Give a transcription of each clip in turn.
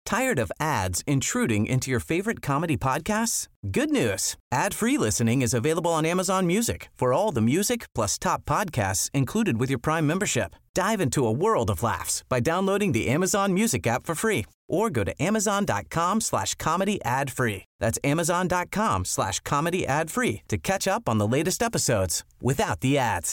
Tired of ads intruding into your favorite comedy podcasts? Good news. Ad-free listening is available on Amazon Music for all the music plus top podcasts included with your Prime membership. Dive into a world of laughs by downloading the Amazon Music app for free or go to amazon.com/comedy ad-free. That's amazon.com/comedy ad-free to catch up on the latest episodes without the ads.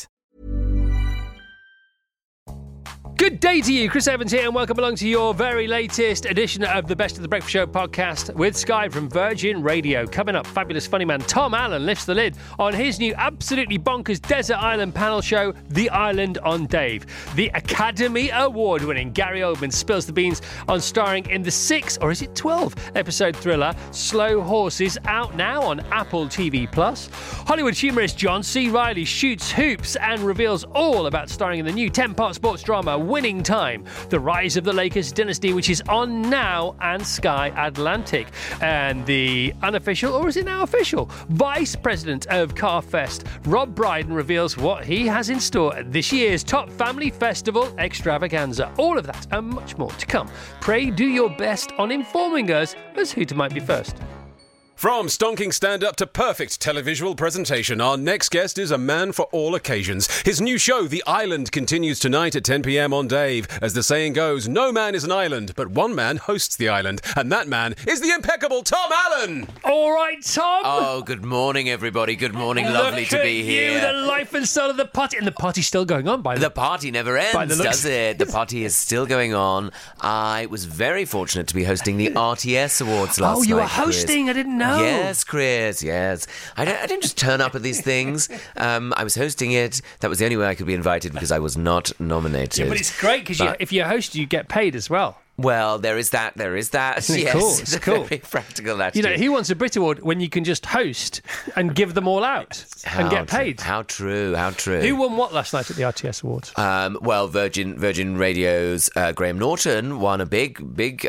Good day to you, Chris Evans here, and welcome along to your very latest edition of the Best of the Breakfast Show podcast with Sky from Virgin Radio. Coming up, fabulous funny man Tom Allen lifts the lid on his new absolutely bonkers desert island panel show, The Island on Dave. The Academy Award-winning Gary Oldman spills the beans on starring in the 6, or is it 12, episode thriller Slow Horses, out now on Apple TV+. Hollywood humorist John C. Reilly shoots hoops and reveals all about starring in the new 10-part sports drama Winning Time, the rise of the Lakers dynasty, which is on now and Sky Atlantic. And the unofficial, or is it now official, Vice President of CarFest, Rob Brydon, reveals what he has in store at this year's top family festival extravaganza. All of that and much more to come. Pray do your best on informing us as who to might be first. From stonking stand-up to perfect televisual presentation, our next guest is a man for all occasions. His new show, The Island, continues tonight at 10 p.m. on Dave. As the saying goes, no man is an island, but one man hosts the island, and that man is the impeccable Tom Allen! All right, Tom! Oh, good morning, everybody. Good morning. Lovely to be here. You, the life and soul of the party. And the party's still going on, by the way. The party never ends, does it? The party is still going on. I was very fortunate to be hosting the RTS Awards last night. Oh, you were hosting? I didn't know. Yes, Chris, yes. I didn't just turn up at these things. I was hosting it. That was the only way I could be invited because I was not nominated. Yeah, but it's great because if you host, you get paid as well. Well, there is that. Yes, cool. It's cool. Very practical attitude. You know, who wants a Brit Award when you can just host and give them all out and get paid? How true. Who won what last night at the RTS Awards? Well, Virgin Radio's Graham Norton won a big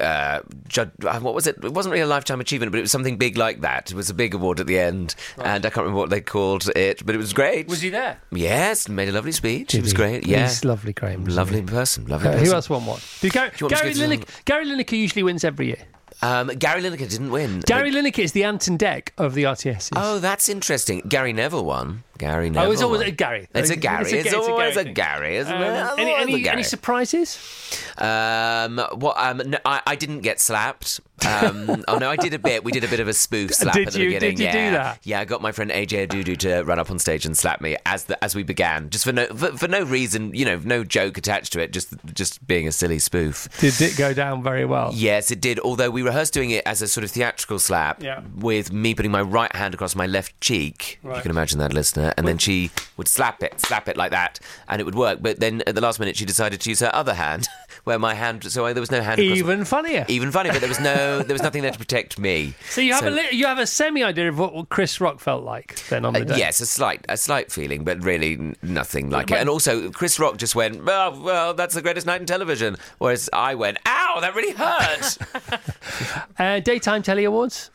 what was it? It wasn't really a lifetime achievement, but it was something big like that. It was a big award at the end, and I can't remember what they called it, but it was great. Was he there? Yes, made a lovely speech. It was great. Yeah, he's lovely, Graham. Lovely person. Who else won what? Gary Lineker usually wins every year. Gary Lineker didn't win. Gary Lineker is the Ant and Dec of the RTSs. Oh, that's interesting. Gary Neville won. Oh, it's always a Gary. It's a Gary. It's always a Gary, isn't it? Any surprises? No, I didn't get slapped. I did a bit. We did a bit of a spoof slap at the beginning. Did you do that? Yeah, I got my friend AJ Adudu to run up on stage and slap me as we began, just for no reason, no joke attached to it, just being a silly spoof. Did it go down very well? Yes, it did. Although we rehearsed doing it as a sort of theatrical slap, with me putting my right hand across my left cheek. Right. You can imagine that, listener. And then she would slap it like that, and it would work. But then at the last minute, she decided to use her other hand, where my hand. So there was no hand. Even funnier. But there was nothing there to protect me. So you have a semi idea of what Chris Rock felt like then on the day. Yes, a slight feeling, but really nothing like it. And also, Chris Rock just went, "Oh, well, that's the greatest night in television," whereas I went, "Ow, that really hurt." Daytime Telly Awards.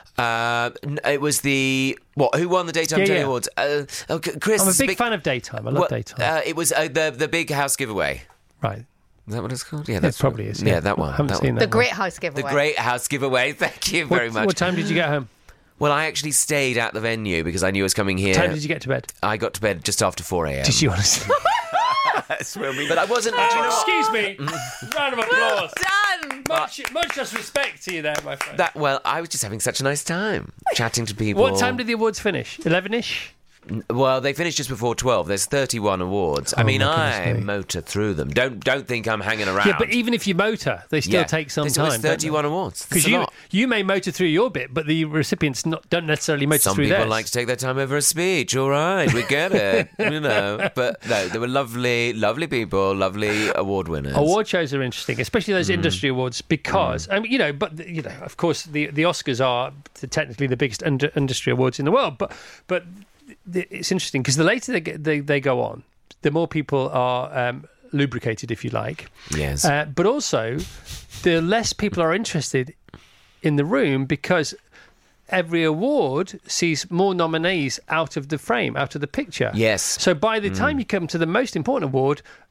It was who won the Daytime Telly Awards? Chris. I'm a big fan of daytime. I love daytime. It was the Big House Giveaway. Right. Is that what it's called? Yeah, it probably is. Yeah, that one. I haven't seen that. The Great House Giveaway. The Great House Giveaway. Thank you very much. What time did you get home? Well, I actually stayed at the venue because I knew I was coming here. What time did you get to bed? I got to bed just after 4 a.m. Did you honestly? But I wasn't. Excuse me. Round of applause. Done. Much just respect to you there, my friend. I was just having such a nice time chatting to people. What time did the awards finish? 11ish? Well, they finished just before 12. There's 31 awards. I motor through them. Don't think I'm hanging around. Yeah, but even if you motor, they still take some time. There's 31 awards. Because you may motor through your bit, but the recipients don't necessarily motor through theirs. Some people like to take their time over a speech. All right, we get it. But no, there were lovely people, lovely award winners. Award shows are interesting, especially those industry awards, because of course, the Oscars are technically the biggest industry awards in the world, but it's interesting because the later they go on, the more people are lubricated, if you like. Yes. But also, the less people are interested in the room because every award sees more nominees out of the frame, out of the picture. Yes. So by the time you come to the most important award,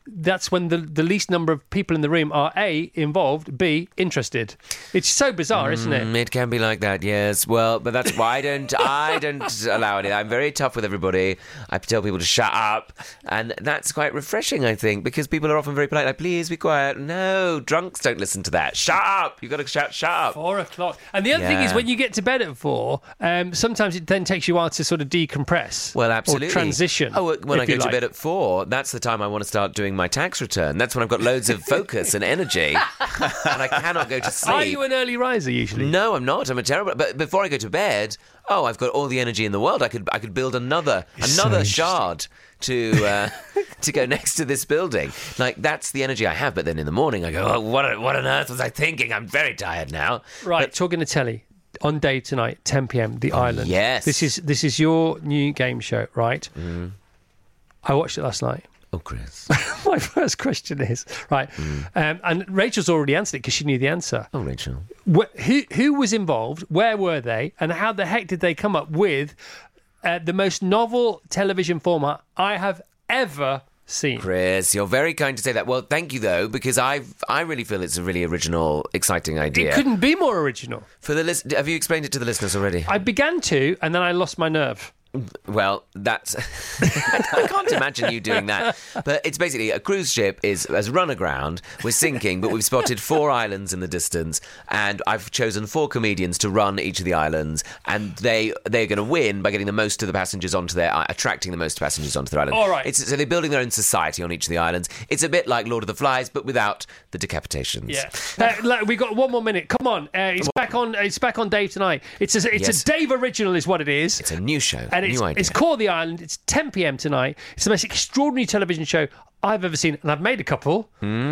that's when the least number of people in the room are A, involved, B, interested. It's so bizarre, isn't it? It can be like that, yes. Well, but that's why I don't allow it. I'm very tough with everybody. I tell people to shut up, and that's quite refreshing, I think, because people are often very polite, like, please be quiet. No, drunks don't listen to that. Shut up! You've got to shout, shut up. 4 o'clock. And the other thing is, when you get to bed at 4, sometimes it then takes you a while to sort of decompress. Well, absolutely. Or transition. Oh, when I go to bed at 4, that's the time I want to start doing my tax return. That's when I've got loads of focus and energy, and I cannot go to sleep. Are you an early riser usually? No, I'm not. I'm a terrible. But before I go to bed, I've got all the energy in the world. I could build another shard to go next to this building. Like, that's the energy I have. But then in the morning, I go, oh, what on earth was I thinking? I'm very tired now. Right, talking to telly. On Dave tonight, 10 p.m, The Island. Yes. This is your new game show, right? Mm. I watched it last night. Oh, Chris. My first question is, right, and Rachel's already answered it because she knew the answer. Oh, Rachel. Who was involved, where were they, and how the heck did they come up with the most novel television format I have ever seen? Chris, you're very kind to say that. Well, thank you, though, because I really feel it's a really original, exciting idea. It couldn't be more original. For the have you explained it to the listeners already? I began to, and then I lost my nerve. Well, that's... I can't imagine you doing that. But it's basically a cruise ship has run aground. We're sinking, but we've spotted 4 islands in the distance, and I've chosen 4 comedians to run each of the islands, and they're going to win by getting the most of the passengers onto their... attracting the most passengers onto their island. All right. So they're building their own society on each of the islands. It's a bit like Lord of the Flies, but without the decapitations. Yeah. We've got 1 more minute. Come on. It's back on Dave tonight. It's a Dave original is what it is. It's a new show. And it's called The Island. It's 10 p.m. tonight. It's the most extraordinary television show I've ever seen, and I've made a couple,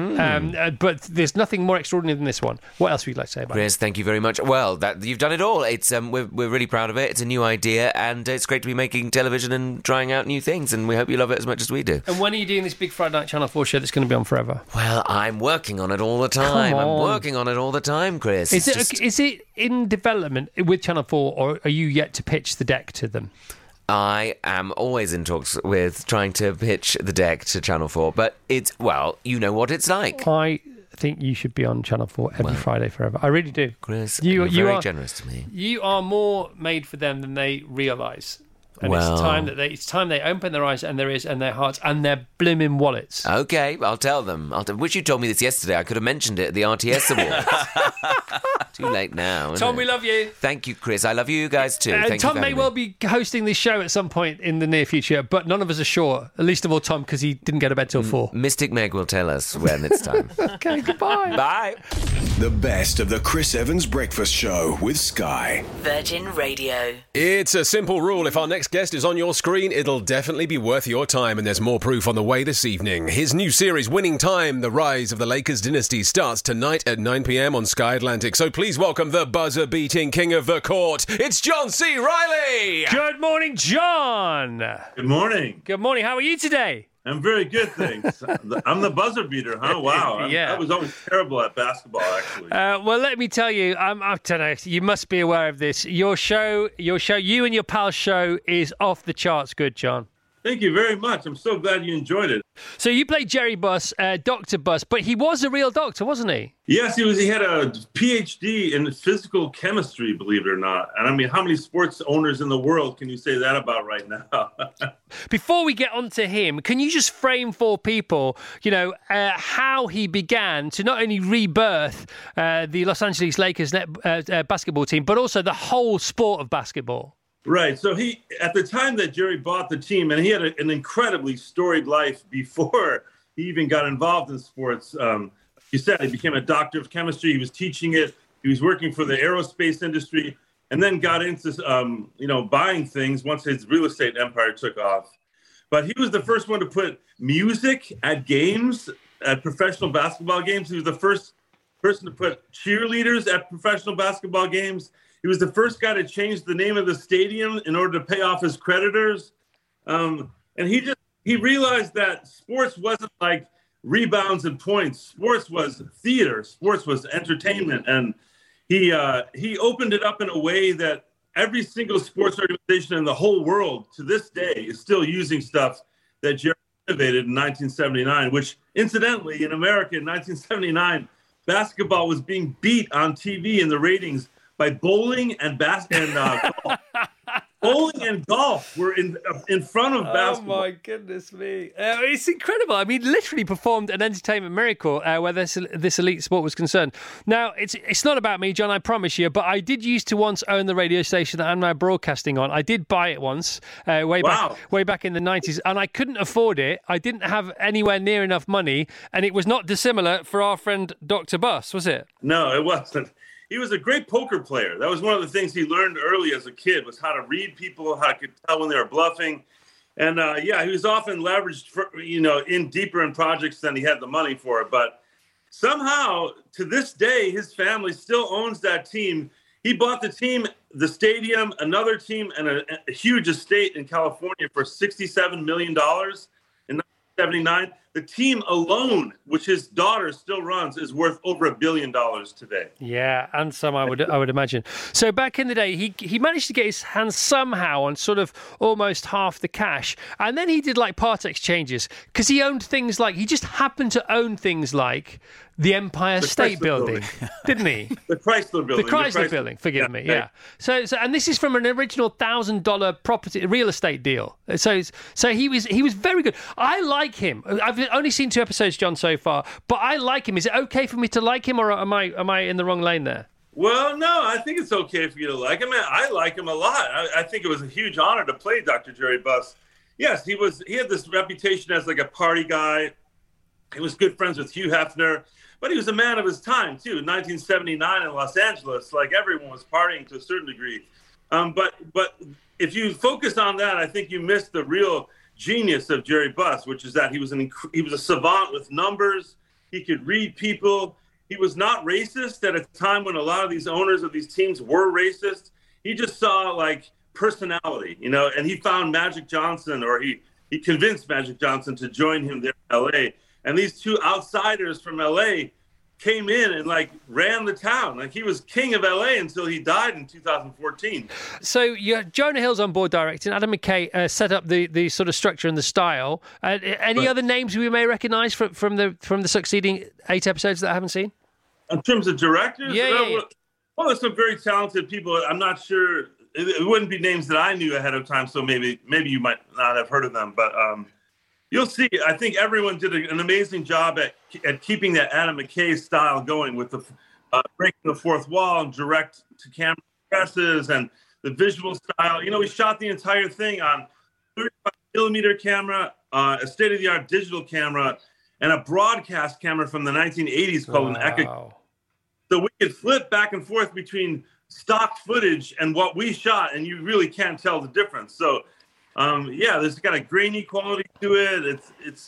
but there's nothing more extraordinary than this one. What else would you like to say about it? Chris, thank you very much. Well, you've done it all. It's we're really proud of it. It's a new idea, and it's great to be making television and trying out new things, and we hope you love it as much as we do. And when are you doing this big Friday night Channel 4 show that's going to be on forever? Well, I'm working on it all the time. Come on. I'm working on it all the time, Chris. Is it in development with Channel 4, or are you yet to pitch the deck to them? I am always in talks with trying to pitch the deck to Channel 4, but you know what it's like. I think you should be on Channel 4 every Friday forever. I really do. Chris, you're very generous to me. You are more made for them than they realise. And it's time they open their eyes and their ears and their hearts and their blooming wallets. Okay, I'll tell them. Wish you told me this yesterday. I could have mentioned it at the RTS Awards. Too late now. Tom, we love you. Thank you, Chris. I love you guys too. Thank Tom you may well be hosting this show at some point in the near future, but none of us are sure. At least of all Tom, because he didn't go to bed till 4. Mystic Meg will tell us when it's time. Okay, goodbye. Bye. The best of the Chris Evans Breakfast Show with Sky. Virgin Radio. It's a simple rule. If our next guest is on your screen, it'll definitely be worth your time, and there's more proof on the way this evening. His new series, Winning Time, The Rise of the Lakers Dynasty, starts tonight at 9 p.m. on Sky Atlantic. So please welcome the buzzer-beating king of the court. It's John C. Reilly! Good morning, John! Good morning. Good morning. How are you today? I'm very good, thanks. I'm the buzzer beater, huh? Wow. Yeah. I was always terrible at basketball, actually. Well, let me tell you, I don't know, you must be aware of this. Your show, you and your pal's show is off the charts good, John. Thank you very much. I'm so glad you enjoyed it. So you played Jerry Buss, Dr. Buss, but he was a real doctor, wasn't he? Yes, he was. He had a PhD in physical chemistry, believe it or not. And I mean, how many sports owners in the world can you say that about right now? Before we get on to him, can you just frame for people, how he began to not only rebirth the Los Angeles Lakers basketball team, but also the whole sport of basketball? Right. So at the time that Jerry bought the team, and he had an incredibly storied life before he even got involved in sports. You said he became a doctor of chemistry. He was teaching it. He was working for the aerospace industry, and then got into, buying things once his real estate empire took off. But he was the first one to put music at games, at professional basketball games. He was the first person to put cheerleaders at professional basketball games. He was the first guy to change the name of the stadium in order to pay off his creditors. And he realized that sports wasn't like rebounds and points. Sports was theater. Sports was entertainment. And he opened it up in a way that every single sports organization in the whole world to this day is still using stuff that Jerry innovated in 1979, which incidentally in America in 1979, basketball was being beat on TV in the ratings by bowling and golf. Bowling and golf were in front of basketball. Oh my goodness me! It's incredible. I mean, literally performed an entertainment miracle where this elite sport was concerned. Now, it's not about me, John. I promise you. But I did used to once own the radio station that I'm now broadcasting on. I did buy it once, way back in the 90s, and I couldn't afford it. I didn't have anywhere near enough money, and it was not dissimilar for our friend Dr. Buss, was it? No, it wasn't. He was a great poker player. That was one of the things he learned early as a kid, was how to read people, how to tell when they were bluffing. And, he was often leveraged, in deeper in projects than he had the money for. But somehow, to this day, his family still owns that team. He bought the team, the stadium, another team, and a huge estate in California for $67 million in 1979. The team alone, which his daughter still runs, is worth over $1 billion today. Yeah, and some I would imagine. So back in the day, he managed to get his hands somehow on sort of almost half the cash, and then he did like part exchanges because he owned things like he just happened to own things like the Empire State Building, didn't he? The Chrysler Building. The Chrysler Building, forgive me, yeah. So, and this is from an original $1,000 property real estate deal. So he was very good. I like him. I've only seen 2 episodes, John, so far, but I like him. Is it okay for me to like him, or am I in the wrong lane there? Well, no, I think it's okay for you to like him. I like him a lot. I think it was a huge honor to play Dr. Jerry Buss. Yes, he had this reputation as like a party guy. He was good friends with Hugh Hefner. But he was a man of his time, too. In 1979 in Los Angeles, like everyone was partying to a certain degree. But if you focus on that, I think you missed the real genius of Jerry Buss, which is that he was a savant with numbers. He could read people. He was not racist at a time when a lot of these owners of these teams were racist. He just saw like personality, and he found Magic Johnson, or he convinced Magic Johnson to join him there in L.A., and these 2 outsiders from L.A. came in and like ran the town. Like he was king of L.A. until he died in 2014. So Jonah Hill's on board directing. Adam McKay set up the sort of structure and the style. Any other names we may recognise from the succeeding 8 episodes that I haven't seen? In terms of directors? Yeah. Well, there's some very talented people. I'm not sure. It wouldn't be names that I knew ahead of time, so maybe you might not have heard of them. But you'll see. I think everyone did an amazing job at keeping that Adam McKay style going with the breaking the fourth wall and direct-to-camera presses and the visual style. We shot the entire thing on 35mm camera, a state-of-the-art digital camera, and a broadcast camera from the 1980s called an Eka. So we could flip back and forth between stock footage and what we shot, and you really can't tell the difference. So, there's got a grainy quality to it. It's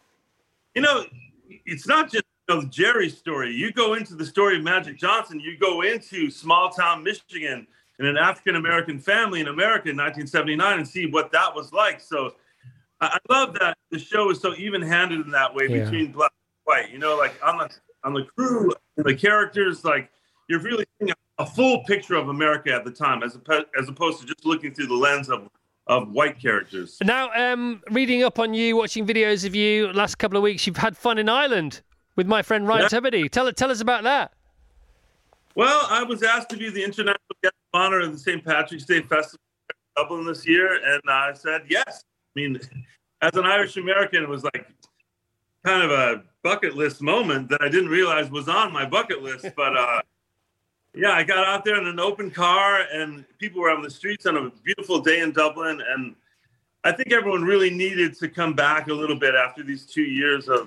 not just the Jerry story. You go into the story of Magic Johnson, you go into small town Michigan and an African-American family in America in 1979 and see what that was like. So I love that the show is so even-handed in that way between black and white. Like on the crew and the characters, like you're really seeing a full picture of America at the time, as opposed to just looking through the lens of white characters. Now, reading up on you, watching videos of you last couple of weeks, you've had fun in Ireland with my friend Ryan Tubridy. Tell us about that. Well, I was asked to be the international guest of honor of the St. Patrick's Day Festival in Dublin this year, and I said yes. I mean, as an Irish American, it was like kind of a bucket list moment that I didn't realize was on my bucket list. But I got out there in an open car, and people were on the streets on a beautiful day in Dublin, and I think everyone really needed to come back a little bit after these 2 years of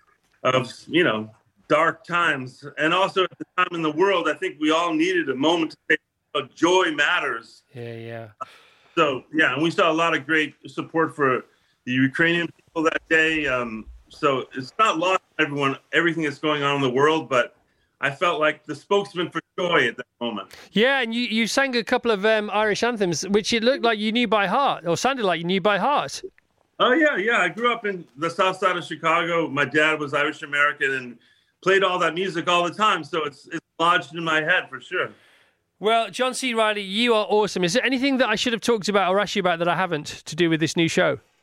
dark times. And also at the time in the world, I think we all needed a moment to say joy matters. Yeah. So, and we saw a lot of great support for the Ukrainian people that day. So it's not lost on everything that's going on in the world, but I felt like the spokesman for joy at that moment. Yeah, and you sang a couple of Irish anthems, which it looked like you knew by heart, or sounded like you knew by heart. Oh, yeah. I grew up in the south side of Chicago. My dad was Irish American and played all that music all the time, so it's lodged in my head for sure. Well, John C. Reilly, you are awesome. Is there anything that I should have talked about or asked you about that I haven't to do with this new show?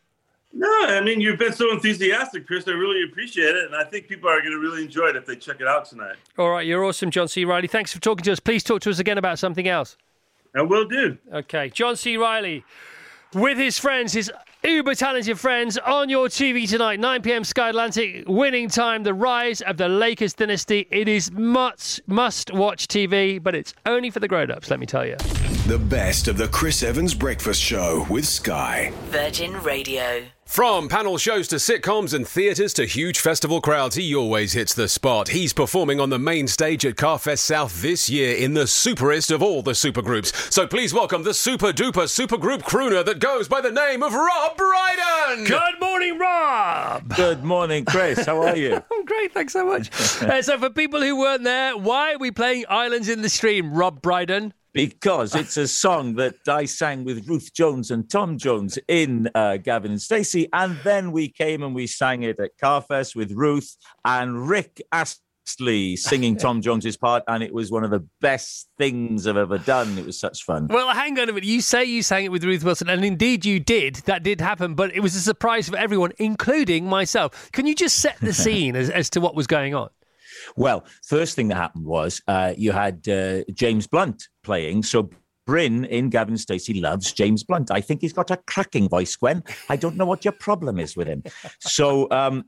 No, I mean, you've been so enthusiastic, Chris. I really appreciate it. And I think people are going to really enjoy it if they check it out tonight. All right. You're awesome, John C. Reilly. Thanks for talking to us. Please talk to us again about something else. I will do. Okay. John C. Reilly with his friends, his uber talented friends, on your TV tonight, 9 p.m. Sky Atlantic, Winning Time, the rise of the Lakers dynasty. It is must-watch TV, but it's only for the grown-ups, let me tell you. The best of the Chris Evans Breakfast Show with Sky. Virgin Radio. From panel shows to sitcoms and theatres to huge festival crowds, he always hits the spot. He's performing on the main stage at Carfest South this year in the superest of all the supergroups. So please welcome the super-duper supergroup crooner that goes by the name of Rob Brydon! Good morning, Rob! Good morning, Chris. How are you? I'm great, thanks so much. So for people who weren't there, why are we playing Islands in the Stream, Rob Brydon? Because it's a song that I sang with Ruth Jones and Tom Jones in Gavin and Stacey. And then we came and we sang it at Carfest with Ruth and Rick Astley singing Tom Jones's part. And it was one of the best things I've ever done. It was such fun. Well, hang on a minute. You say you sang it with Ruth Wilson, and indeed you did. That did happen. But it was a surprise for everyone, including myself. Can you just set the scene as to what was going on? Well, first thing that happened was you had James Blunt playing. So Bryn in Gavin and Stacey loves James Blunt. I think he's got a cracking voice, Gwen. I don't know what your problem is with him. So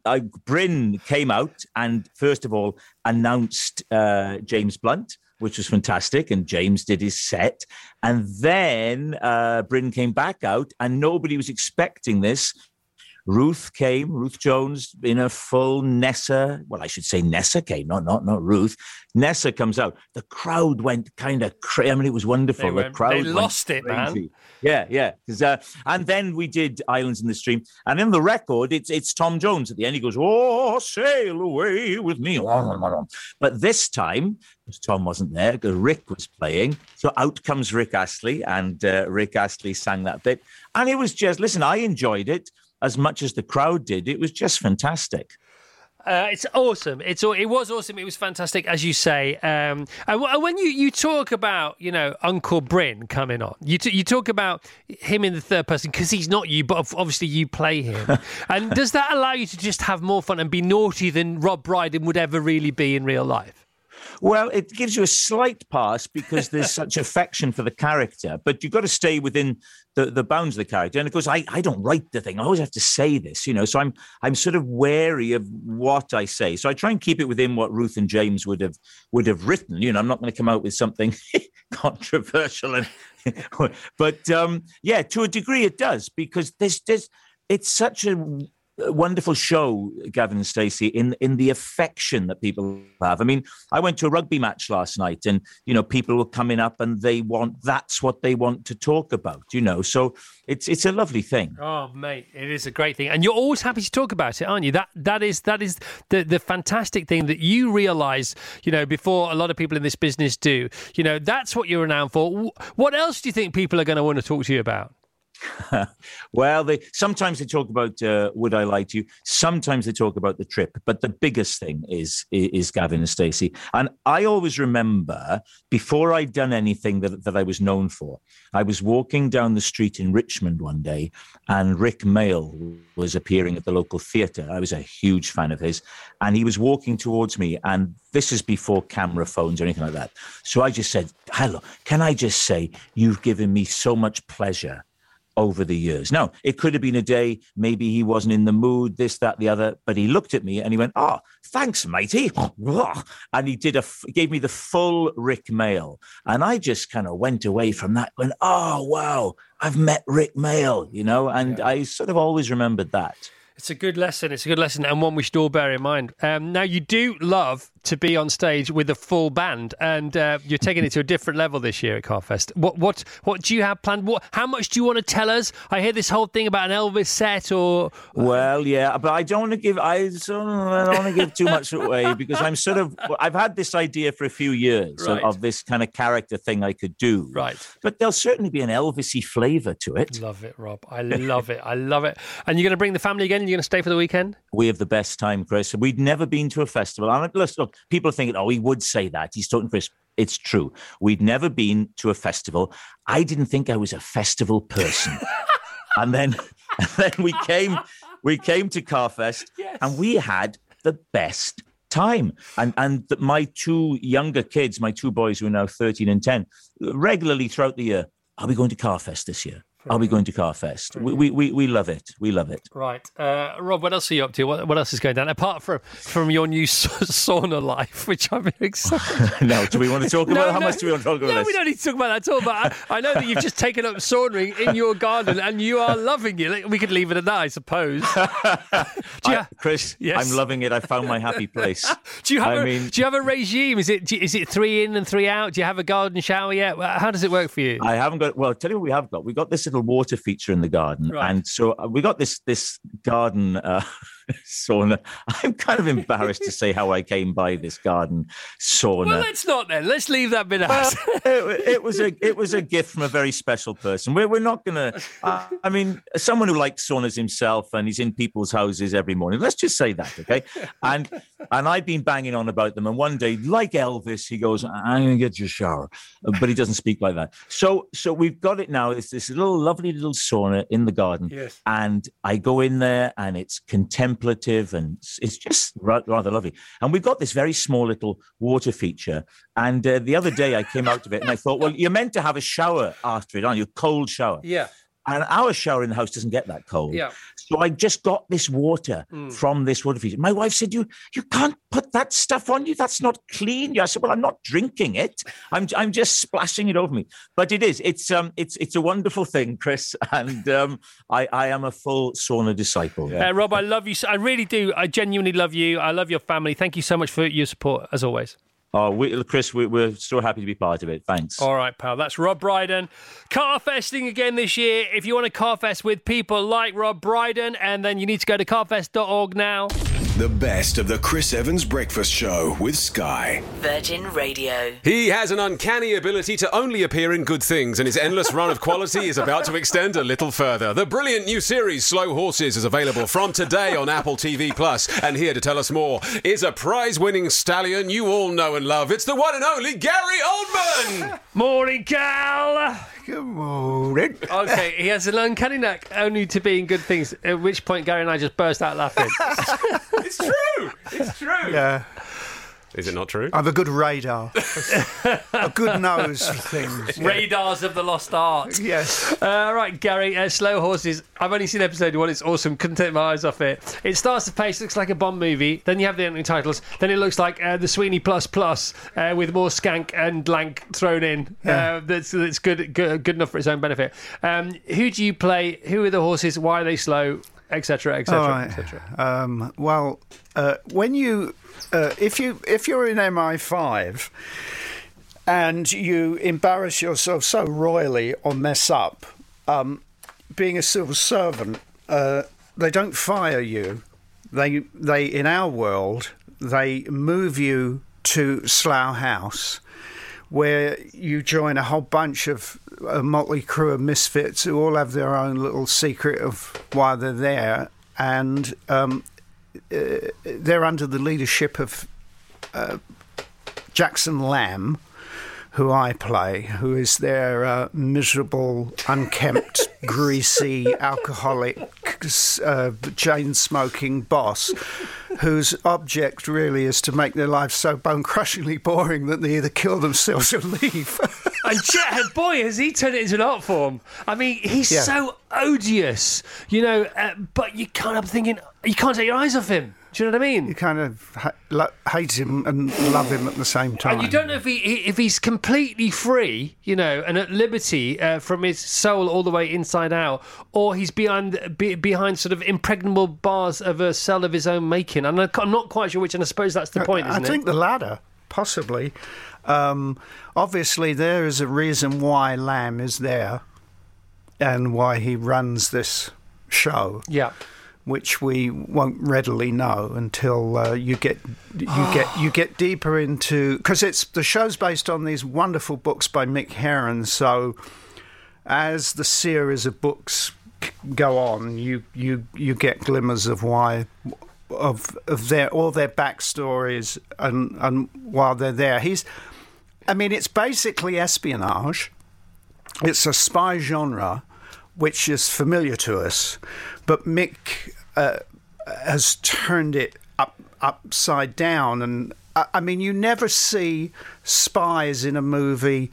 Bryn came out and first of all announced James Blunt, which was fantastic. And James did his set. And then Bryn came back out and nobody was expecting this. Ruth Jones in a full Nessa. Well, I should say Nessa came, not Ruth. Nessa comes out. The crowd went kind of crazy. I mean, it was wonderful. They lost it, man. Yeah. And then we did Islands in the Stream. And in the record, it's Tom Jones at the end. He goes, "Oh, sail away with me." But this time, because Tom wasn't there, because Rick was playing. So out comes Rick Astley, and Rick Astley sang that bit. And it was just, listen, I enjoyed it as much as the crowd did. It was just fantastic. It's awesome. It was awesome. It was fantastic, as you say. And when you talk about, Uncle Bryn coming on, you talk about him in the third person because he's not you, but obviously you play him. And does that allow you to just have more fun and be naughty than Rob Brydon would ever really be in real life? Well, it gives you a slight pass because there's such affection for the character, but you've got to stay within the bounds of the character. And of course, I don't write the thing. I always have to say this, So I'm sort of wary of what I say. So I try and keep it within what Ruth and James would have written. I'm not going to come out with something controversial. But to a degree it does, because it's such a wonderful show, Gavin and Stacey, in the affection that people have. I mean, I went to a rugby match last night and, people were coming up and that's what they want to talk about, So it's a lovely thing. Oh, mate, it is a great thing. And you're always happy to talk about it, aren't you? That is the fantastic thing that you realise, before a lot of people in this business do. That's what you're renowned for. What else do you think people are going to want to talk to you about? Well, sometimes they talk about Would I Lie to You? Sometimes they talk about the trip. But the biggest thing is Gavin and Stacey. And I always remember, before I'd done anything that I was known for, I was walking down the street in Richmond one day and Rick Mail was appearing at the local theatre. I was a huge fan of his. And he was walking towards me. And this is before camera phones or anything like that. So I just said, "Hello, can I just say you've given me so much pleasure over the years." Now, it could have been a day, maybe he wasn't in the mood, this, that, the other, but he looked at me and he went, "Oh, thanks, matey." And he gave me the full Rick Mail. And I just kind of went away from that going, "Oh, wow, I've met Rick Mail," and I sort of always remembered that. It's a good lesson. It's a good lesson, and one we should all bear in mind. Now, you do love to be on stage with a full band, and you're taking it to a different level this year at Carfest. What do you have planned? How much do you want to tell us? I hear this whole thing about an Elvis set, or well, yeah, but I don't want to give too much away because I've had this idea for a few years of this kind of character thing I could do. Right. But there'll certainly be an Elvis-y flavour to it. Love it, Rob. I love it. I love it. And you're going to bring the family again? You're going to stay for the weekend? We have the best time, Chris. We'd never been to a festival. And look, people are thinking, "Oh, he would say that. He's talking Chris." It's true. We'd never been to a festival. I didn't think I was a festival person. and then we came to Carfest, and we had the best time. And my two younger kids, my two boys who are now 13 and 10, regularly throughout the year, are we going to Carfest this year? Are we going to Carfest? We love it. We love it. Right. Rob, what else are you up to? What else is going down? Apart from your new sauna life, which I'm very excited. No, do we want to talk about How much do we want to talk about this? No, we don't need to talk about that at all. But I know that you've just taken up sauning in your garden and you are loving it. We could leave it at that, I suppose. Chris, yes. I'm loving it. I found my happy place. Do you have a regime? Is it 3 in and 3 out? Do you have a garden shower yet? How does it work for you? I haven't got. Well, I'll tell you what we have got. We've got this little water feature in the garden, right. And so we got this garden sauna. I'm kind of embarrassed to say how I came by this garden sauna. Well, let's not then. Let's leave that bit out. It was a gift from a very special person. We're not going to. I mean, someone who likes saunas himself and he's in people's houses every morning. Let's just say that, okay? And I've been banging on about them. And one day, like Elvis, he goes, "I'm going to get you a shower," but he doesn't speak like that. So we've got it now. It's this lovely little sauna in the garden, yes. And I go in there, and it's contemplative, and it's just rather lovely. And we've got this very small little water feature. And the other day, I came out of it, and I thought, well, you're meant to have a shower after it, aren't you? A cold shower. Yeah. And our shower in the house doesn't get that cold. Yeah. So I just got this water from this water feature. My wife said, you can't put that stuff on you. That's not clean. I said, well, I'm not drinking it. I'm just splashing it over me. But it is. It's a wonderful thing, Chris. And I am a full sauna disciple. Yeah. Rob, I love you. I really do. I genuinely love you. I love your family. Thank you so much for your support, as always. Oh, Chris, we're so happy to be part of it. Thanks. All right, pal. That's Rob Brydon. Carfesting again this year. If you want to carfest with people like Rob Brydon, and then you need to go to carfest.org now. The best of the Chris Evans Breakfast Show with Sky. Virgin Radio. He has an uncanny ability to only appear in good things, and his endless run of quality is about to extend a little further. The brilliant new series Slow Horses is available from today on Apple TV+. And here to tell us more is a prize-winning stallion you all know and love. It's the one and only Gary Oldman! Morning, Cal! Good morning. Okay, he has an uncanny knack only to be in good things, at which point Gary and I just burst out laughing. It's true! It's true! Yeah. Is it not true? I have a good radar. A good nose for things. Yeah. Radars of the lost art. Yes. Right, Gary, Slow Horses. I've only seen episode 1. It's awesome. Couldn't take my eyes off it. It starts the pace, looks like a Bond movie. Then you have the opening titles. Then it looks like the Sweeney Plus with more skank and lank thrown in. Yeah. That's good enough for its own benefit. Who do you play? Who are the horses? Why are they slow? Etc. Etc. Etc. Well, when you if you're in MI5 and you embarrass yourself so royally or mess up, being a civil servant, they don't fire you. They in our world they move you to Slough House, where you join a whole bunch of a motley crew of misfits who all have their own little secret of why they're there, and they're under the leadership of Jackson Lamb, who I play, who is their miserable, unkempt, greasy, alcoholic, chain-smoking boss, whose object really is to make their lives so bone-crushingly boring that they either kill themselves or leave. And Jethead, boy, has he turned it into an art form. I mean, he's so odious, but you can't help thinking, you can't take your eyes off him. Do you know what I mean? You kind of hate him and love him at the same time. And you don't know if he's completely free, and at liberty from his soul all the way inside out, or he's behind sort of impregnable bars of a cell of his own making. And I'm not quite sure which, and I suppose that's the point, isn't it? I think the latter, possibly. Obviously, there is a reason why Lamb is there and why he runs this show. Yeah. Which we won't readily know until you get deeper into, because the show's based on these wonderful books by Mick Herron. So as the series of books go on, you get glimmers of why of their backstories and while they're there. It's basically espionage. It's a spy genre which is familiar to us, but Mick has turned it upside down. And I mean, you never see spies in a movie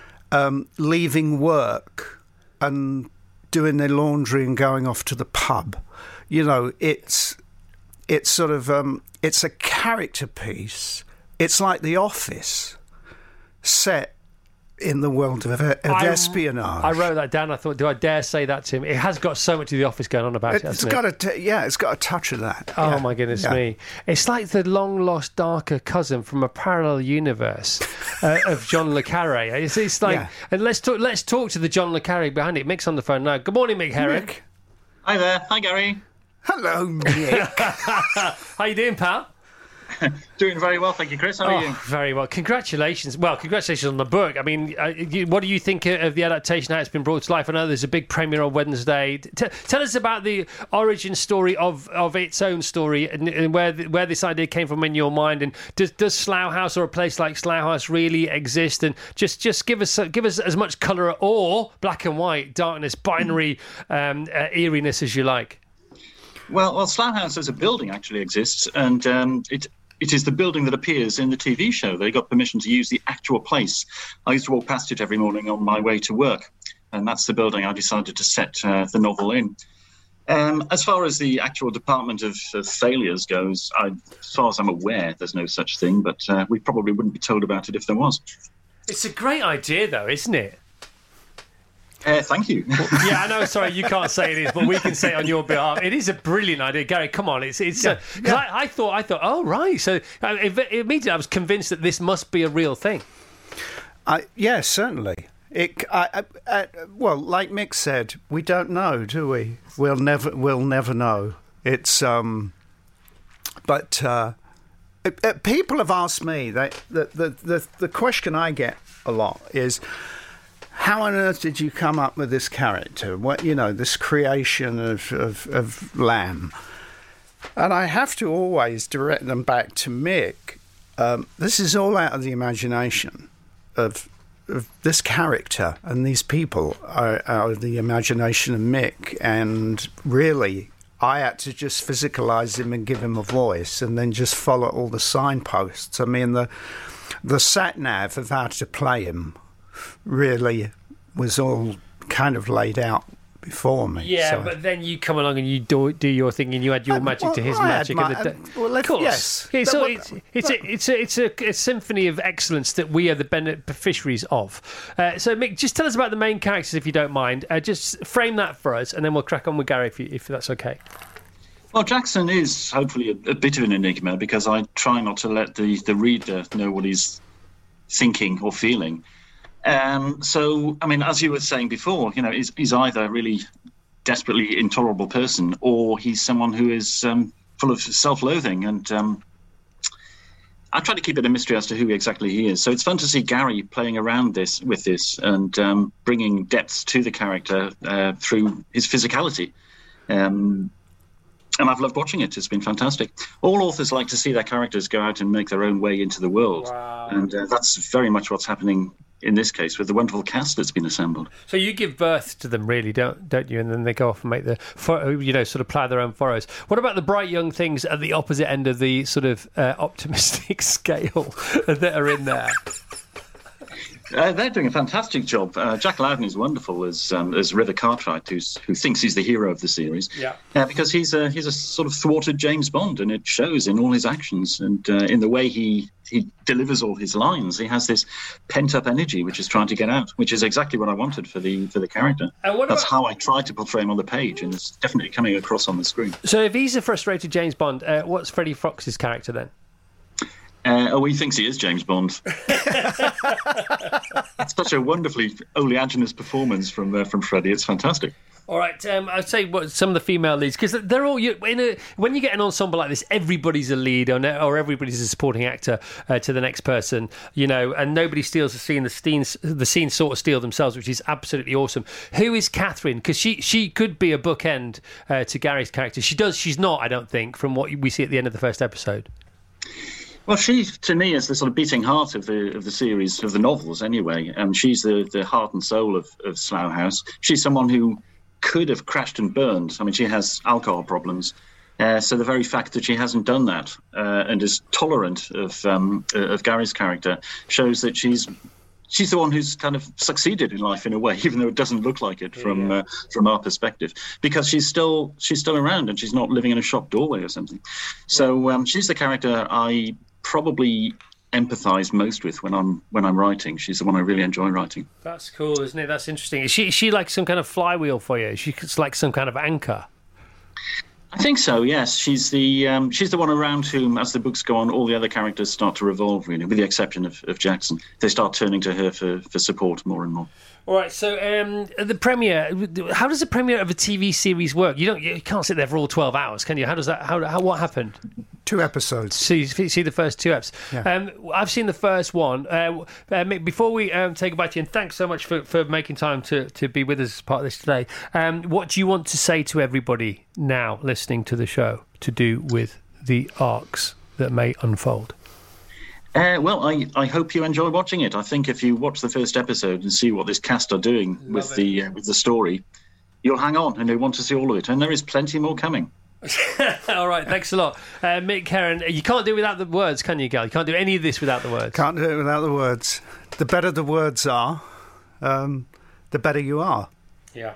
leaving work and doing their laundry and going off to the pub. You know, it's sort of it's a character piece. It's like The Office set in the world of espionage. I wrote that down. I thought, do I dare say that to him? It has got so much of The Office going on about it. It's got a touch of that. Oh, my goodness me. It's like the long-lost darker cousin from a parallel universe of John le Carré. It's like... Yeah. And let's talk to the John le Carré behind it. Mick's on the phone now. Good morning, Mick Herrick. Mick. Hi there. Hi, Gary. Hello, Mick. How you doing, pal? Doing very well, thank you, Chris. How are you? Very well. Congratulations. Well, congratulations on the book. I mean, what do you think of the adaptation, how it's been brought to life? I know there's a big premiere on Wednesday. Tell us about the origin story of its own story and where this idea came from in your mind. And does Slough House or a place like Slough House really exist? And just give us as much colour or black and white, darkness, binary eeriness as you like. Well, Slough House as a building actually exists, and it is the building that appears in the TV show. They got permission to use the actual place. I used to walk past it every morning on my way to work, and that's the building I decided to set the novel in. As far as the actual Department of Failures goes, as far as I'm aware, there's no such thing, but we probably wouldn't be told about it if there was. It's a great idea, though, isn't it? Thank you. Yeah, I know. Sorry, you can't say it is, but we can say it on your behalf. It is a brilliant idea, Gary. Come on, I thought. Oh, right. So immediately, I was convinced that this must be a real thing. Yes, certainly. Well, like Mick said, we don't know, do we? We'll never know. It's but people have asked me that the question I get a lot is, how on earth did you come up with this character? What, this creation of Lamb? And I have to always direct them back to Mick. This is all out of the imagination of this character, and these people are out of the imagination of Mick. And really, I had to just physicalise him and give him a voice, and then just follow all the signposts. I mean, the sat-nav of how to play him really was all kind of laid out before me. Yeah, so. But then you come along and you do your thing, and you add your magic to his magic. Of course, yes. It's a symphony of excellence that we are the beneficiaries of. So, Mick, just tell us about the main characters, if you don't mind. Just frame that for us, and then we'll crack on with Gary, if that's okay. Well, Jackson is hopefully a bit of an enigma, because I try not to let the reader know what he's thinking or feeling. So, I mean, as you were saying before, he's either a really desperately intolerable person, or he's someone who is full of self-loathing. And I try to keep it a mystery as to who exactly he is. So it's fun to see Gary playing around with this and bringing depth to the character through his physicality. And I've loved watching it. It's been fantastic. All authors like to see their characters go out and make their own way into the world. Wow. And that's very much what's happening in this case with the wonderful cast that's been assembled. So you give birth to them, really, don't you? And then they go off and make sort of plough their own furrows. What about the bright young things at the opposite end of the sort of optimistic scale that are in there? They're doing a fantastic job. Jack Loudon is wonderful as River Cartwright, who thinks he's the hero of the series. Yeah. Because he's a sort of thwarted James Bond, and it shows in all his actions and in the way he delivers all his lines. He has this pent-up energy which is trying to get out, which is exactly what I wanted for the character. That's how I tried to portray him on the page, and it's definitely coming across on the screen. So if he's a frustrated James Bond, what's Freddie Fox's character then? He thinks he is James Bond. It's such a wonderfully oleaginous performance from Freddie. It's fantastic. All right, I'd say some of the female leads, because they're all when you get an ensemble like this, everybody's a lead or everybody's a supporting actor to the next person, and nobody steals the scene. The scenes sort of steal themselves, which is absolutely awesome. Who is Catherine? Because she could be a bookend to Gary's character. She's not, I don't think, from what we see at the end of the first episode. Well, she, to me, is the sort of beating heart of the series, of the novels anyway. She's the heart and soul of Slough House. She's someone who could have crashed and burned. I mean, she has alcohol problems. So the very fact that she hasn't done that and is tolerant of Gary's character shows that she's the one who's kind of succeeded in life in a way, even though it doesn't look like it from our perspective, because she's still around and she's not living in a shop doorway or something. So she's the character I probably empathise most with when I'm writing. She's the one I really enjoy writing. That's cool, isn't it? That's interesting. Is she like some kind of flywheel for you? She's like some kind of anchor. I think so, yes. She's the one around whom, as the books go on, all the other characters start to revolve, really, with the exception of Jackson. They start turning to her for support more and more. All right, so the premiere, how does the premiere of a TV series work? You can't sit there for all 12 hours, can you? How does that, what happened? 2 episodes. See the first 2 episodes. Yeah. I've seen the first one. Mick, before we say goodbye to you, and thanks so much for making time to be with us as part of this today, what do you want to say to everybody now listening to the show to do with the arcs that may unfold? Well, I hope you enjoy watching it. I think if you watch the first episode and see what this cast are doing with the story, you'll hang on and you'll want to see all of it. And there is plenty more coming. All right, thanks a lot. Mick Herron, you can't do it without the words, can you, Gal? You can't do any of this without the words. Can't do it without the words. The better the words are, the better you are. Yeah.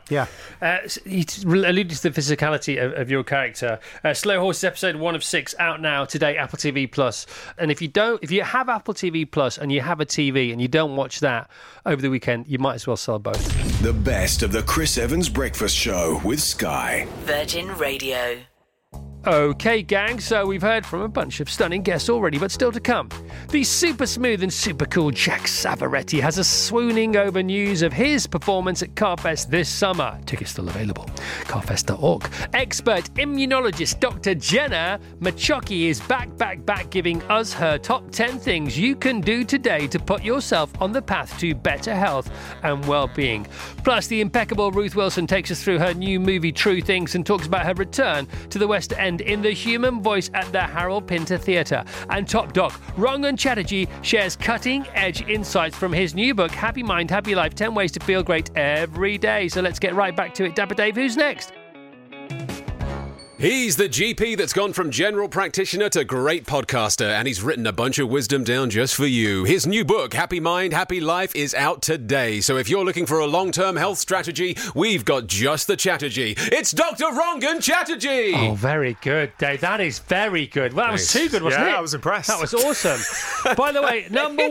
You alluded to the physicality of your character. Slow Horses episode 1 of 6 out now today, Apple TV Plus. And if you have Apple TV Plus and you have a TV and you don't watch that over the weekend, you might as well sell both. The best of the Chris Evans Breakfast Show with Sky. Virgin Radio. Okay, gang, so we've heard from a bunch of stunning guests already, but still to come. The super smooth and super cool Jack Savaretti has us swooning over news of his performance at Carfest this summer. Tickets still available. Carfest.org. Expert immunologist Dr. Jenna Machoki is back, giving us her top 10 things you can do today to put yourself on the path to better health and well-being. Plus, the impeccable Ruth Wilson takes us through her new movie True Things and talks about her return to the West End in the human voice at the Harold Pinter Theatre. And top doc Rangan Chatterjee shares cutting-edge insights from his new book, Happy Mind, Happy Life, 10 Ways to Feel Great Every Day. So let's get right back to it. Dapper Dave, who's next? He's the GP that's gone from general practitioner to great podcaster, and he's written a bunch of wisdom down just for you. His new book, Happy Mind, Happy Life, is out today. So if you're looking for a long-term health strategy, we've got just the Chatterjee. It's Dr. Rangan Chatterjee! Oh, very good, Dave. That is very good. Well, that was too good, wasn't it? Yeah, I was impressed. That was awesome. By the way, number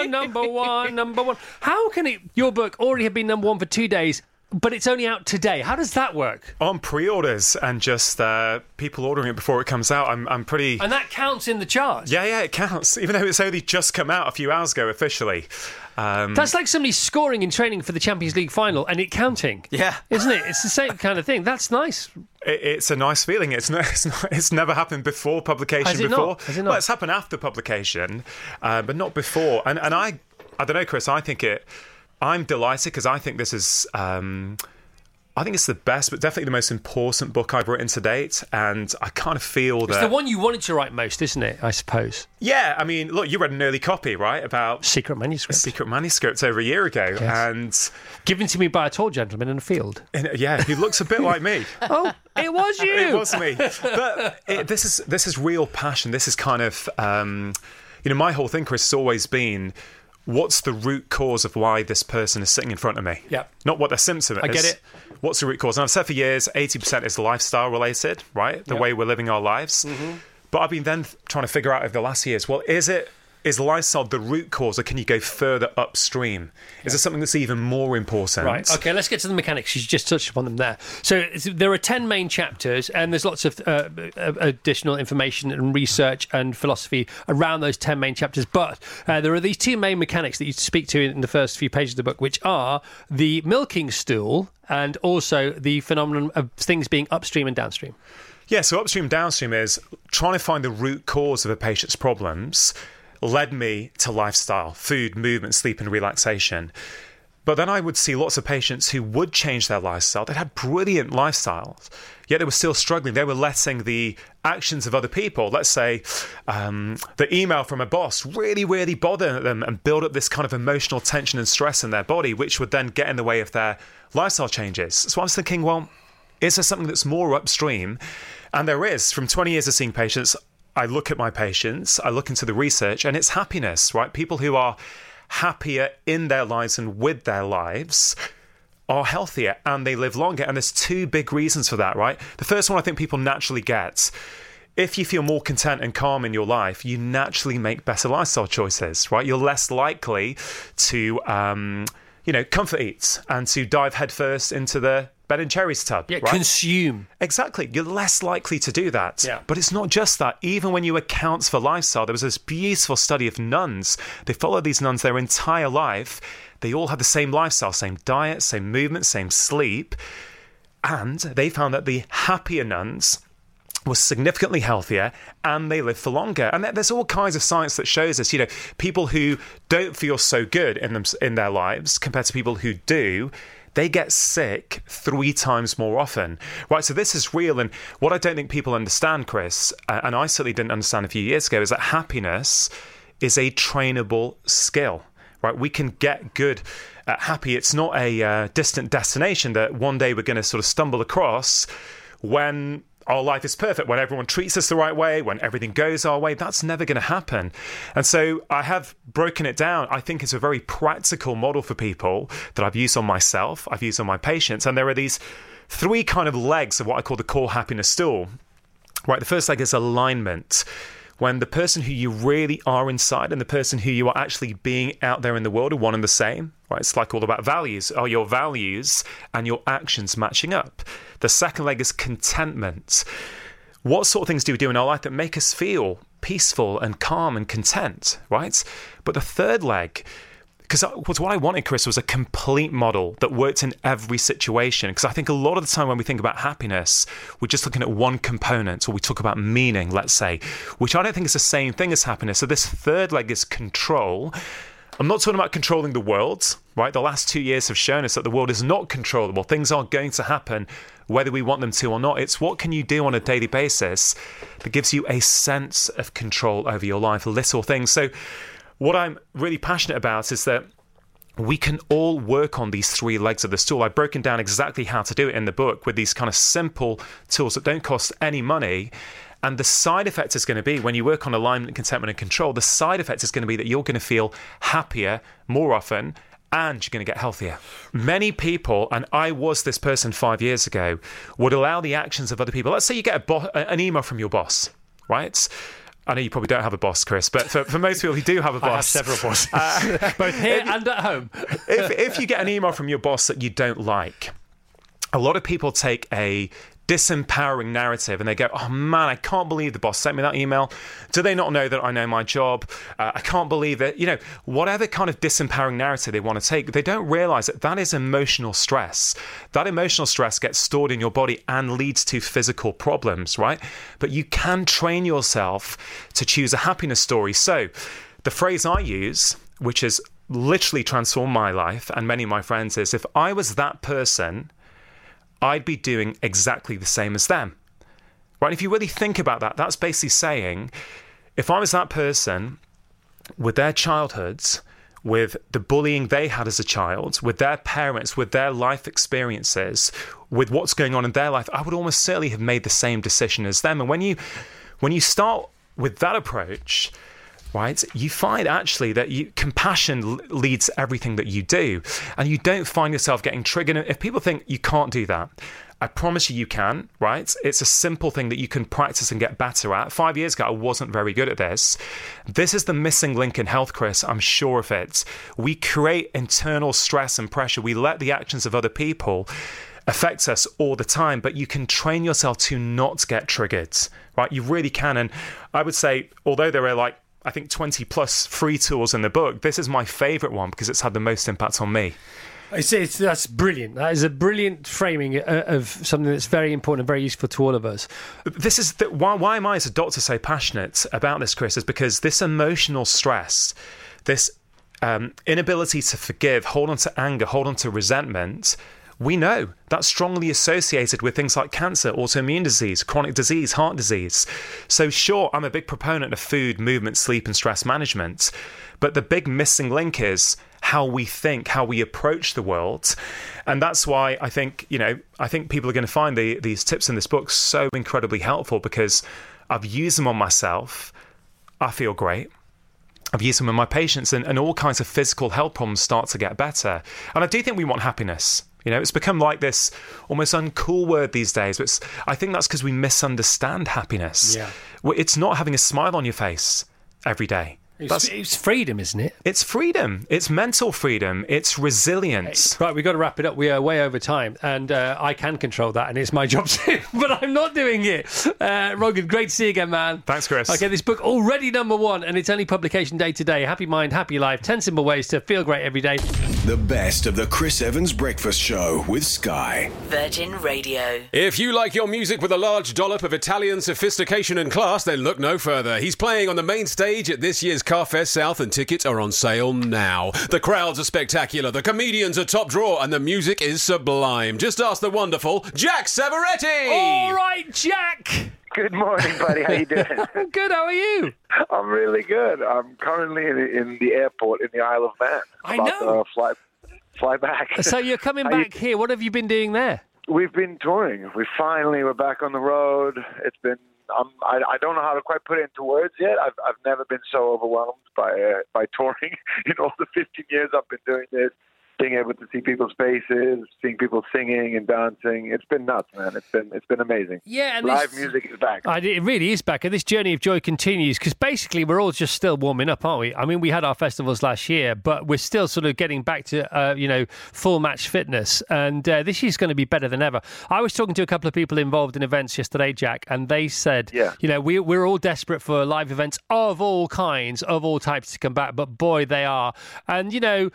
one. How can your book already have been number 1 for 2 days, but it's only out today? How does that work? On pre-orders and just people ordering it before it comes out. I'm pretty... And that counts in the charts? Yeah, it counts. Even though it's only just come out a few hours ago officially. That's like somebody scoring in training for the Champions League final and it counting. Yeah. Isn't it? It's the same kind of thing. That's nice. It's a nice feeling. It's never happened before publication. Has it before. Has it not? Well, it's happened after publication, but not before. And I don't know, Chris, I'm delighted because I think this is... I think it's the best, but definitely the most important book I've written to date, and I kind of feel that... It's the one you wanted to write most, isn't it, I suppose? Yeah, I mean, look, you read an early copy, right, about... Secret manuscript over a year ago, yes. And... Given to me by a tall gentleman in a field. Yeah, who looks a bit like me. Oh, it was you! It was me. But this is real passion. This is kind of... my whole thing, Chris, has always been... What's the root cause of why this person is sitting in front of me? Yeah. Not what their symptom is. I get it. What's the root cause? And I've said for years, 80% is lifestyle related, right? The way we're living our lives. Mm-hmm. But I've been then trying to figure out over the last years, well, is lifestyle the root cause, or can you go further upstream? Is there something that's even more important? Right. Okay, let's get to the mechanics. You just touched upon them there. So there are 10 main chapters, and there's lots of additional information and research and philosophy around those 10 main chapters. But there are these 2 main mechanics that you speak to in the first few pages of the book, which are the milking stool and also the phenomenon of things being upstream and downstream. Yeah, so upstream, downstream is trying to find the root cause of a patient's problems led me to lifestyle, food, movement, sleep and relaxation. But then I would see lots of patients who would change their lifestyle. They'd had brilliant lifestyles, yet they were still struggling. They were letting the actions of other people, let's say the email from a boss, really, really bother them and build up this kind of emotional tension and stress in their body, which would then get in the way of their lifestyle changes. So I was thinking, well, is there something that's more upstream? And there is. From 20 years of seeing patients, I look at my patients, I look into the research, and it's happiness, right? People who are happier in their lives and with their lives are healthier and they live longer. And there's two big reasons for that, right? The first one I think people naturally get. If you feel more content and calm in your life, you naturally make better lifestyle choices, right? You're less likely to, comfort eat and to dive headfirst into the Ben and Jerry's tub. Yeah, right? Consume. Exactly. You're less likely to do that. Yeah. But it's not just that. Even when you account for lifestyle, there was this beautiful study of nuns. They followed these nuns their entire life. They all had the same lifestyle, same diet, same movement, same sleep. And they found that the happier nuns were significantly healthier and they lived for longer. And there's all kinds of science that shows us, people who don't feel so good in their lives compared to people who do, they get sick 3 times more often, right? So this is real. And what I don't think people understand, Chris, and I certainly didn't understand a few years ago, is that happiness is a trainable skill, right? We can get good at happy. It's not a distant destination that one day we're going to sort of stumble across when our life is perfect, when everyone treats us the right way, when everything goes our way. That's never going to happen. And so I have broken it down. I think it's a very practical model for people that I've used on myself, I've used on my patients. And there are these 3 kind of legs of what I call the core happiness stool. Right, the first leg is alignment. When the person who you really are inside and the person who you are actually being out there in the world are one and the same, right? It's like all about values. Are your values and your actions matching up? The second leg is contentment. What sort of things do we do in our life that make us feel peaceful and calm and content, right? But the third leg, because what I wanted, Chris, was a complete model that worked in every situation. Because I think a lot of the time when we think about happiness, we're just looking at one component, or we talk about meaning, let's say, which I don't think is the same thing as happiness. So this third leg is control. I'm not talking about controlling the world, right? The last 2 years have shown us that the world is not controllable. Things are going to happen whether we want them to or not. It's what can you do on a daily basis that gives you a sense of control over your life, little things. So what I'm really passionate about is that we can all work on these 3 legs of the stool. I've broken down exactly how to do it in the book with these kind of simple tools that don't cost any money. And the side effect is going to be, when you work on alignment, contentment, and control, the side effect is going to be that you're going to feel happier more often and you're going to get healthier. Many people, and I was this person 5 years ago, would allow the actions of other people. Let's say you get an email from your boss, right? I know you probably don't have a boss, Chris, but for most people who do have a boss... I have several bosses, both here and at home. If you get an email from your boss that you don't like, a lot of people take a disempowering narrative and they go, oh man, I can't believe the boss sent me that email. Do they not know that I know my job? I can't believe it. Whatever kind of disempowering narrative they want to take, they don't realize that that is emotional stress. That emotional stress gets stored in your body and leads to physical problems, right? But you can train yourself to choose a happiness story. So the phrase I use, which has literally transformed my life and many of my friends, is if I was that person, I'd be doing exactly the same as them. Right? If you really think about that, that's basically saying, if I was that person with their childhoods, with the bullying they had as a child, with their parents, with their life experiences, with what's going on in their life, I would almost certainly have made the same decision as them. And when you start with that approach, right, you find actually that compassion leads everything that you do, and you don't find yourself getting triggered. If people think you can't do that, I promise you can, right? It's a simple thing that you can practice and get better at. 5 years ago, I wasn't very good at this. This is the missing link in health, Chris. I'm sure of it. We create internal stress and pressure. We let the actions of other people affect us all the time, but you can train yourself to not get triggered, right? You really can. And I would say, although there are I think 20 plus free tools in the book, this is my favorite one because it's had the most impact on me. That's brilliant. That is a brilliant framing of something that's very important and very useful to all of us. This is why am I as a doctor so passionate about this, Chris, is because this emotional stress, this inability to forgive, hold on to anger, hold on to resentment, we know that's strongly associated with things like cancer, autoimmune disease, chronic disease, heart disease. So sure, I'm a big proponent of food, movement, sleep and stress management, but the big missing link is how we think, how we approach the world. And that's why I think people are going to find these tips in this book so incredibly helpful, because I've used them on myself. I feel great. I've used them on my patients, and all kinds of physical health problems start to get better. And I do think we want happiness. It's become like this almost uncool word these days. But I think that's because we misunderstand happiness. Yeah. It's not having a smile on your face every day. It's freedom, isn't it? It's freedom. It's mental freedom. It's resilience. Right, we've got to wrap it up. We are way over time, and I can control that, and it's my job too, but I'm not doing it. Rogan, great to see you again, man. Thanks, Chris. Okay, this book already #1, and it's only publication day today. Happy Mind, Happy Life, 10 simple ways to feel great every day. The best of the Chris Evans Breakfast Show with Sky. Virgin Radio. If you like your music with a large dollop of Italian sophistication and class, then look no further. He's playing on the main stage at this year's Carfest South, and tickets are on sale now. The crowds are spectacular, the comedians are top draw, and the music is sublime. Just ask the wonderful Jack Savoretti! All right, Jack! Good morning, buddy. How you doing? Good, how are you? I'm really good. I'm currently in the airport in the Isle of Man. I know. Fly back. So you're coming back here. What have you been doing there? We've been touring. We're back on the road. It's been... I don't know how to quite put it into words yet. I've never been so overwhelmed by touring in all the 15 years I've been doing this. Being able to see people's faces, seeing people singing and dancing, it's been nuts, man. It's been amazing. Yeah, and live music is back. It really is back, and this journey of joy continues, because basically we're all just still warming up, aren't we? I mean, we had our festivals last year, but we're still sort of getting back to full match fitness, and this year's going to be better than ever. I was talking to a couple of people involved in events yesterday, Jack, and they said, we're all desperate for live events of all kinds, of all types to come back, but boy, they are. And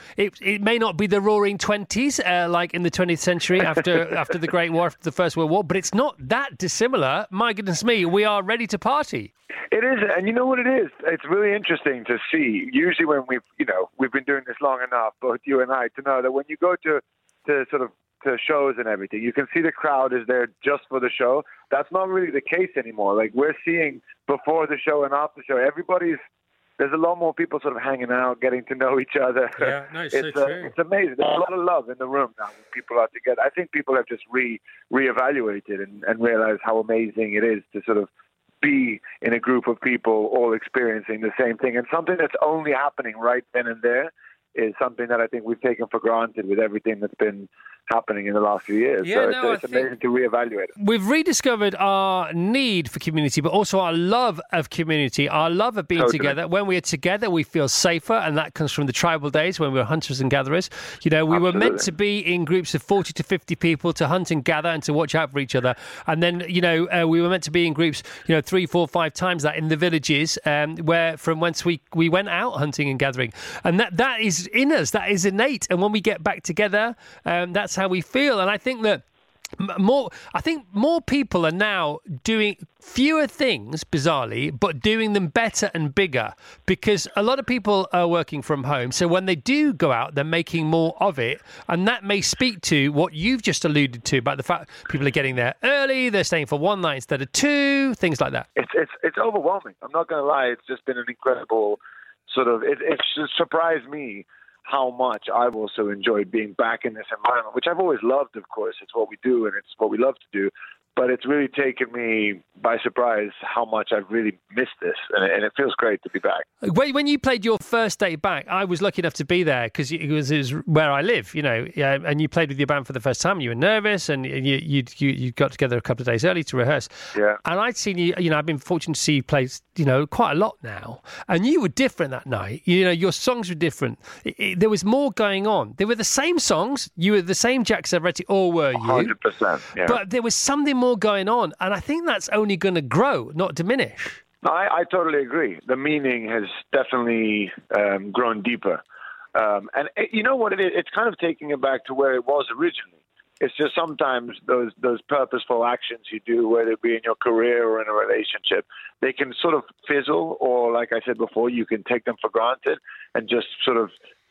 it may not be the roaring 20s like in the 20th century after the Great War, after the First World War, but it's not that dissimilar. My goodness me, we are ready to party. It is, and you know what it is? It's really interesting to see. Usually when we've been doing this long enough, both you and I, to know that when you go to shows and everything, you can see the crowd is there just for the show. That's not really the case anymore. Like, we're seeing before the show and after the show, there's a lot more people sort of hanging out, getting to know each other. Yeah, no, it's so true. It's amazing. There's a lot of love in the room now when people are together. I think people have just reevaluated and realized how amazing it is to sort of be in a group of people all experiencing the same thing. And something that's only happening right then and there is something that I think we've taken for granted with everything that's been happening in the last few years. Yeah, so it's amazing to reevaluate it. We've rediscovered our need for community, but also our love of community, our love of being together. When we are together, we feel safer, and that comes from the tribal days when we were hunters and gatherers. We were meant to be in groups of 40 to 50 people to hunt and gather and to watch out for each other. And then, we were meant to be in groups, 3, 4, 5 times that in the villages whence we went out hunting and gathering. And that is in us, that is innate. And when we get back together, that's how we feel. And I think that more people are now doing fewer things, bizarrely, but doing them better and bigger, because a lot of people are working from home. So when they do go out, they're making more of it. And that may speak to what you've just alluded to about the fact people are getting there early, they're staying for one night instead of two, things like that. It's overwhelming. I'm not going to lie. It's just been an incredible sort of, it's just surprised me how much I've also enjoyed being back in this environment, which I've always loved, of course. It's what we do and it's what we love to do. But it's really taken me by surprise how much I've really missed this. And it feels great to be back. When you played your first day back, I was lucky enough to be there because it was where I live, and you played with your band for the first time. You were nervous and you got together a couple of days early to rehearse. Yeah. And I'd seen you, I've been fortunate to see you play, quite a lot now. And you were different that night. Your songs were different. There was more going on. They were the same songs. You were the same Jack Savoretti, or were you? 100%. Yeah. But there was something more going on. And I think that's only going to grow, not diminish. No, I totally agree. The meaning has definitely grown deeper. And you know what it is? It's kind of taking it back to where it was originally. It's just sometimes those purposeful actions you do, whether it be in your career or in a relationship, they can sort of fizzle, or like I said before, you can take them for granted and just sort of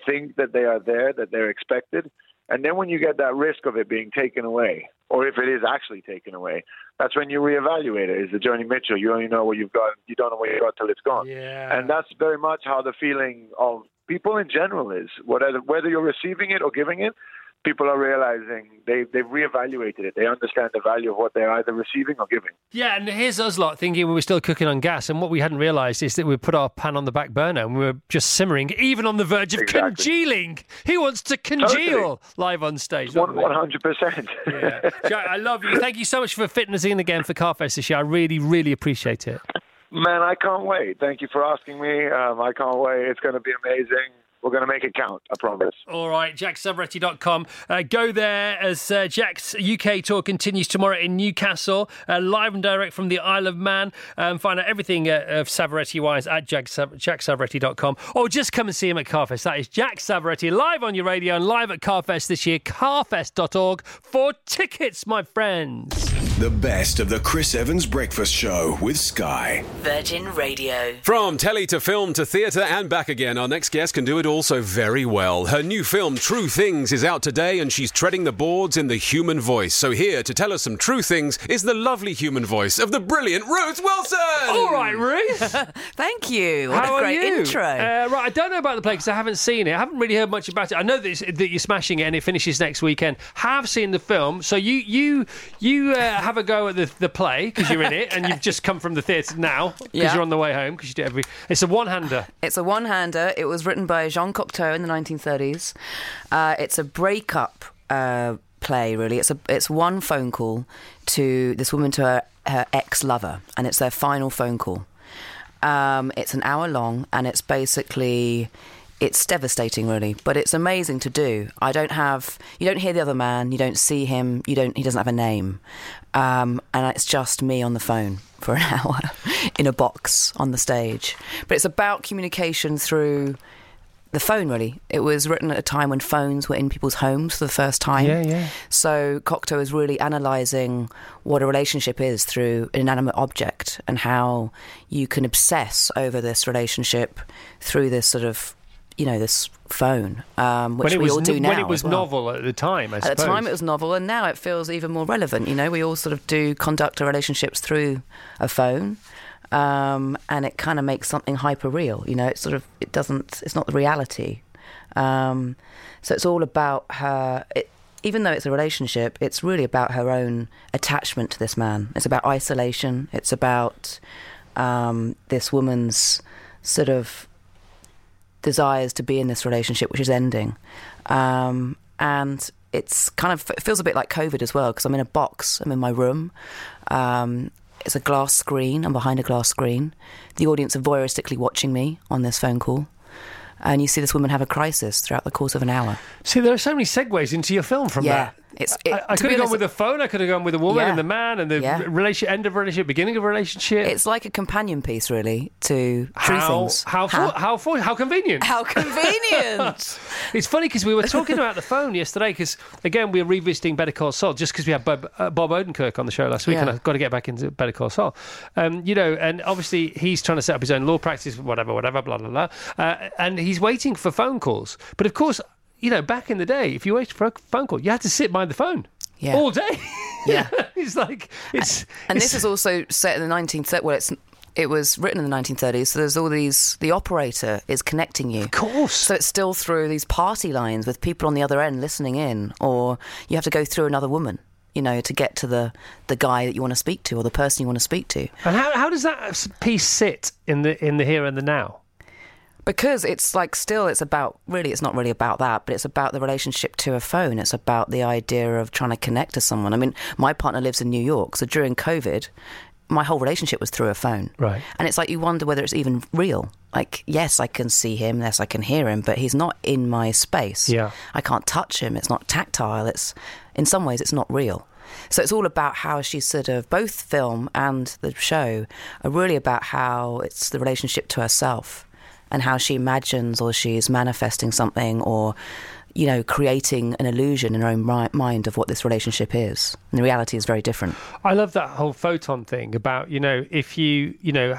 think that they are there, that they're expected. And then when you get that risk of it being taken away, or if it is actually taken away, that's when you reevaluate it. Is the Joni Mitchell? You only know what you've got. You don't know what you've got till it's gone. Yeah. And that's very much how the feeling of people in general is. Whether you're receiving it or giving it, people are realizing they've reevaluated it. They understand the value of what they're either receiving or giving. Yeah, and here's us lot thinking we were still cooking on gas, and what we hadn't realised is that we put our pan on the back burner and we were just simmering, even on the verge of congealing. He wants to congeal live on stage. 100%. Yeah. Jack, I love you. Thank you so much for fitting us in again for Carfest this year. I really, really appreciate it. Man, I can't wait. Thank you for asking me. I can't wait. It's going to be amazing. We're going to make it count, I promise. All right, jacksavaretti.com. Go there as Jack's UK tour continues tomorrow in Newcastle, live and direct from the Isle of Man. Find out everything of Savaretti-wise at jacksavaretti.com, or just come and see him at Carfest. That is Jack Savaretti, live on your radio and live at Carfest this year. Carfest.org for tickets, my friends. The best of the Chris Evans Breakfast Show with Sky. Virgin Radio. From telly to film to theatre and back again, our next guest can do it also very well. Her new film, True Things, is out today and she's treading the boards in the human voice. So here to tell us some true things is the lovely human voice of the brilliant Ruth Wilson. All right, Ruth. Thank you. What How a great are you? intro. Right, I don't know about the play because I haven't seen it. I haven't really heard much about it. I know that you're smashing it and it finishes next weekend. Have seen the film. So you have a go at the play because you're in it and you've just come from the theatre now because you're on the way home because you do it's a one-hander. It's a one-hander. It was written by Jean Cocteau in the 1930s. It's a breakup play, really. It's one phone call to this woman to her ex-lover, and it's their final phone call. It's an hour long, and it's basically... It's devastating, really, but it's amazing to do. You don't hear the other man, you don't see him, he doesn't have a name. And it's just me on the phone for an hour in a box on the stage. But it's about communication through the phone, really. It was written at a time when phones were in people's homes for the first time. Yeah. So Cocteau is really analysing what a relationship is through an inanimate object and how you can obsess over this relationship through this sort of, this phone, which we all do now. When it was novel at the time, I suppose. At the time it was novel, and now it feels even more relevant. We all sort of conduct our relationships through a phone, and it kind of makes something hyper real. It's not the reality. So it's all about her. Even though it's a relationship, it's really about her own attachment to this man. It's about isolation. It's about this woman's sort of desires to be in this relationship, which is ending. And it feels a bit like COVID as well, because I'm in a box. I'm in my room. It's a glass screen. I'm behind a glass screen. The audience are voyeuristically watching me on this phone call. And you see this woman have a crisis throughout the course of an hour. See, there are so many segues into your film from that. I could have gone with the phone, I could have gone with the woman and the man and the end of relationship, beginning of relationship. It's like a companion piece, really, to True Things. How convenient. How convenient. It's funny because we were talking about the phone yesterday because, again, we were revisiting Better Call Saul just because we had Bob Odenkirk on the show last week and I've got to get back into Better Call Saul. And obviously he's trying to set up his own law practice, whatever, blah, blah, blah. And he's waiting for phone calls. But, of course... back in the day, if you waited for a phone call, you had to sit by the phone all day. Yeah. And this is also set in the 1930s. Well, it was written in the 1930s, so there's all these... The operator is connecting you. Of course. So it's still through these party lines with people on the other end listening in, or you have to go through another woman, to get to the guy that you want to speak to or the person you want to speak to. And how does that piece sit in the here and the now? Because it's about, really, it's not really about that, but it's about the relationship to a phone. It's about the idea of trying to connect to someone. I mean, my partner lives in New York, so during COVID, my whole relationship was through a phone. Right. And it's like you wonder whether it's even real. Like, yes, I can see him, yes, I can hear him, but he's not in my space. Yeah. I can't touch him. It's not tactile. In some ways, it's not real. So it's all about how she's sort of, both film and the show are really about how it's the relationship to herself and how she imagines or she's manifesting something or creating an illusion in her own mind of what this relationship is. And the reality is very different. I love that whole photon thing about, if you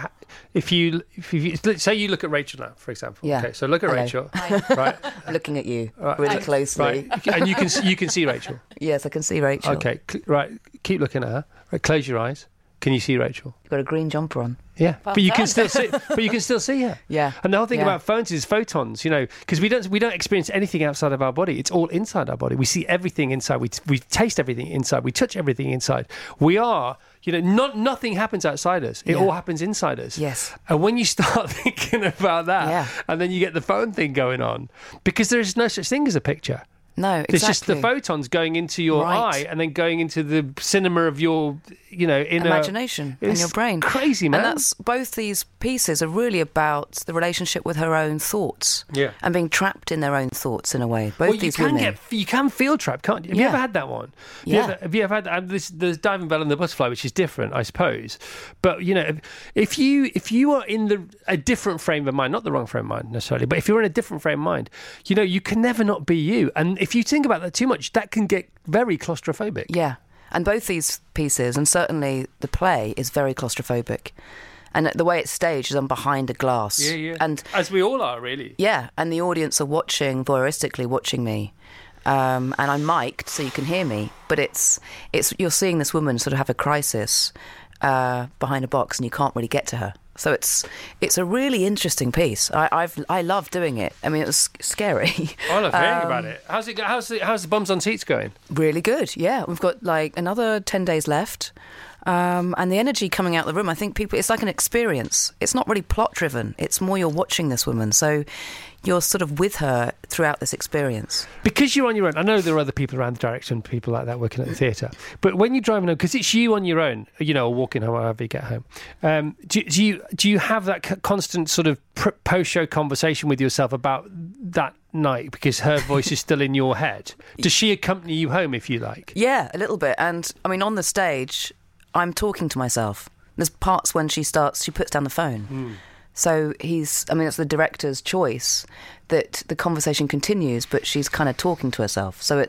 say you look at Rachel now, for example. Yeah. Okay, so look at Rachel. Right. Looking at you really closely. Right. And you can see Rachel. Yes, I can see Rachel. Okay, right. Keep looking at her. Right, close your eyes. Can you see Rachel? You've got a green jumper on. Yeah, but you can still see. But you can still see her. Yeah. And the whole thing about phones is photons. Because we don't experience anything outside of our body. It's all inside our body. We see everything inside. We taste everything inside. We touch everything inside. We are. Nothing happens outside us. It all happens inside us. Yes. And when you start thinking about that, and then you get the phone thing going on, because there is no such thing as a picture. No, exactly. It's just the photons going into your eye and then going into the cinema of your, inner imagination and your brain. Crazy, man. And that's both these pieces are really about the relationship with her own thoughts. Yeah. And being trapped in their own thoughts in a way. Both these women. You can feel trapped, can't you? Have you ever had that one? Have you ever had the diving bell and the butterfly, which is different, I suppose. But if you are in a different frame of mind, not the wrong frame of mind necessarily, but if you're in a different frame of mind, you can never not be you. And if you think about that too much, that can get very claustrophobic. Yeah. And both these pieces, and certainly the play, is very claustrophobic. And the way it's staged is on behind a glass. Yeah. And as we all are, really. Yeah, and the audience are voyeuristically watching me. And I'm mic'd so you can hear me. But it's you're seeing this woman sort of have a crisis behind a box and you can't really get to her. So it's a really interesting piece. I love doing it. I mean, it was scary. I love hearing about it. How's it go? How's the Bums on Seats going? Really good. Yeah, we've got another 10 days left. And the energy coming out of the room, I think it's like an experience. It's not really plot driven. It's more you're watching this woman. So you're sort of with her throughout this experience. Because you're on your own. I know there are other people around the direction, people like that working at the theatre. But when you're driving home, because it's you on your own, or walking home, however you get home, do you have that constant sort of post-show conversation with yourself about that night because her voice is still in your head? Does she accompany you home, if you like? Yeah, a little bit. And, I mean, on the stage, I'm talking to myself. There's parts when she puts down the phone. So it's the director's choice that the conversation continues, but she's kind of talking to herself. So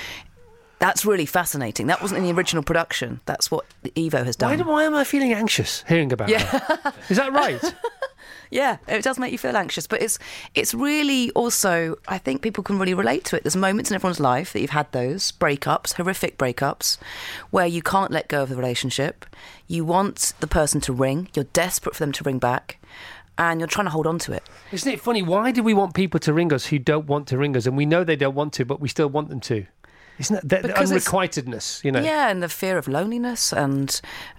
that's really fascinating. That wasn't in the original production. That's what Evo has done. Why am I feeling anxious hearing about her? Is that right? Yeah, it does make you feel anxious, but it's really also, I think people can really relate to it. There's moments in everyone's life that you've had those breakups, horrific breakups, where you can't let go of the relationship. You want the person to ring. You're desperate for them to ring back. And you're trying to hold on to it. Isn't it funny? Why do we want people to ring us who don't want to ring us? And we know they don't want to, but we still want them to. Isn't that the unrequitedness, Yeah, and the fear of loneliness and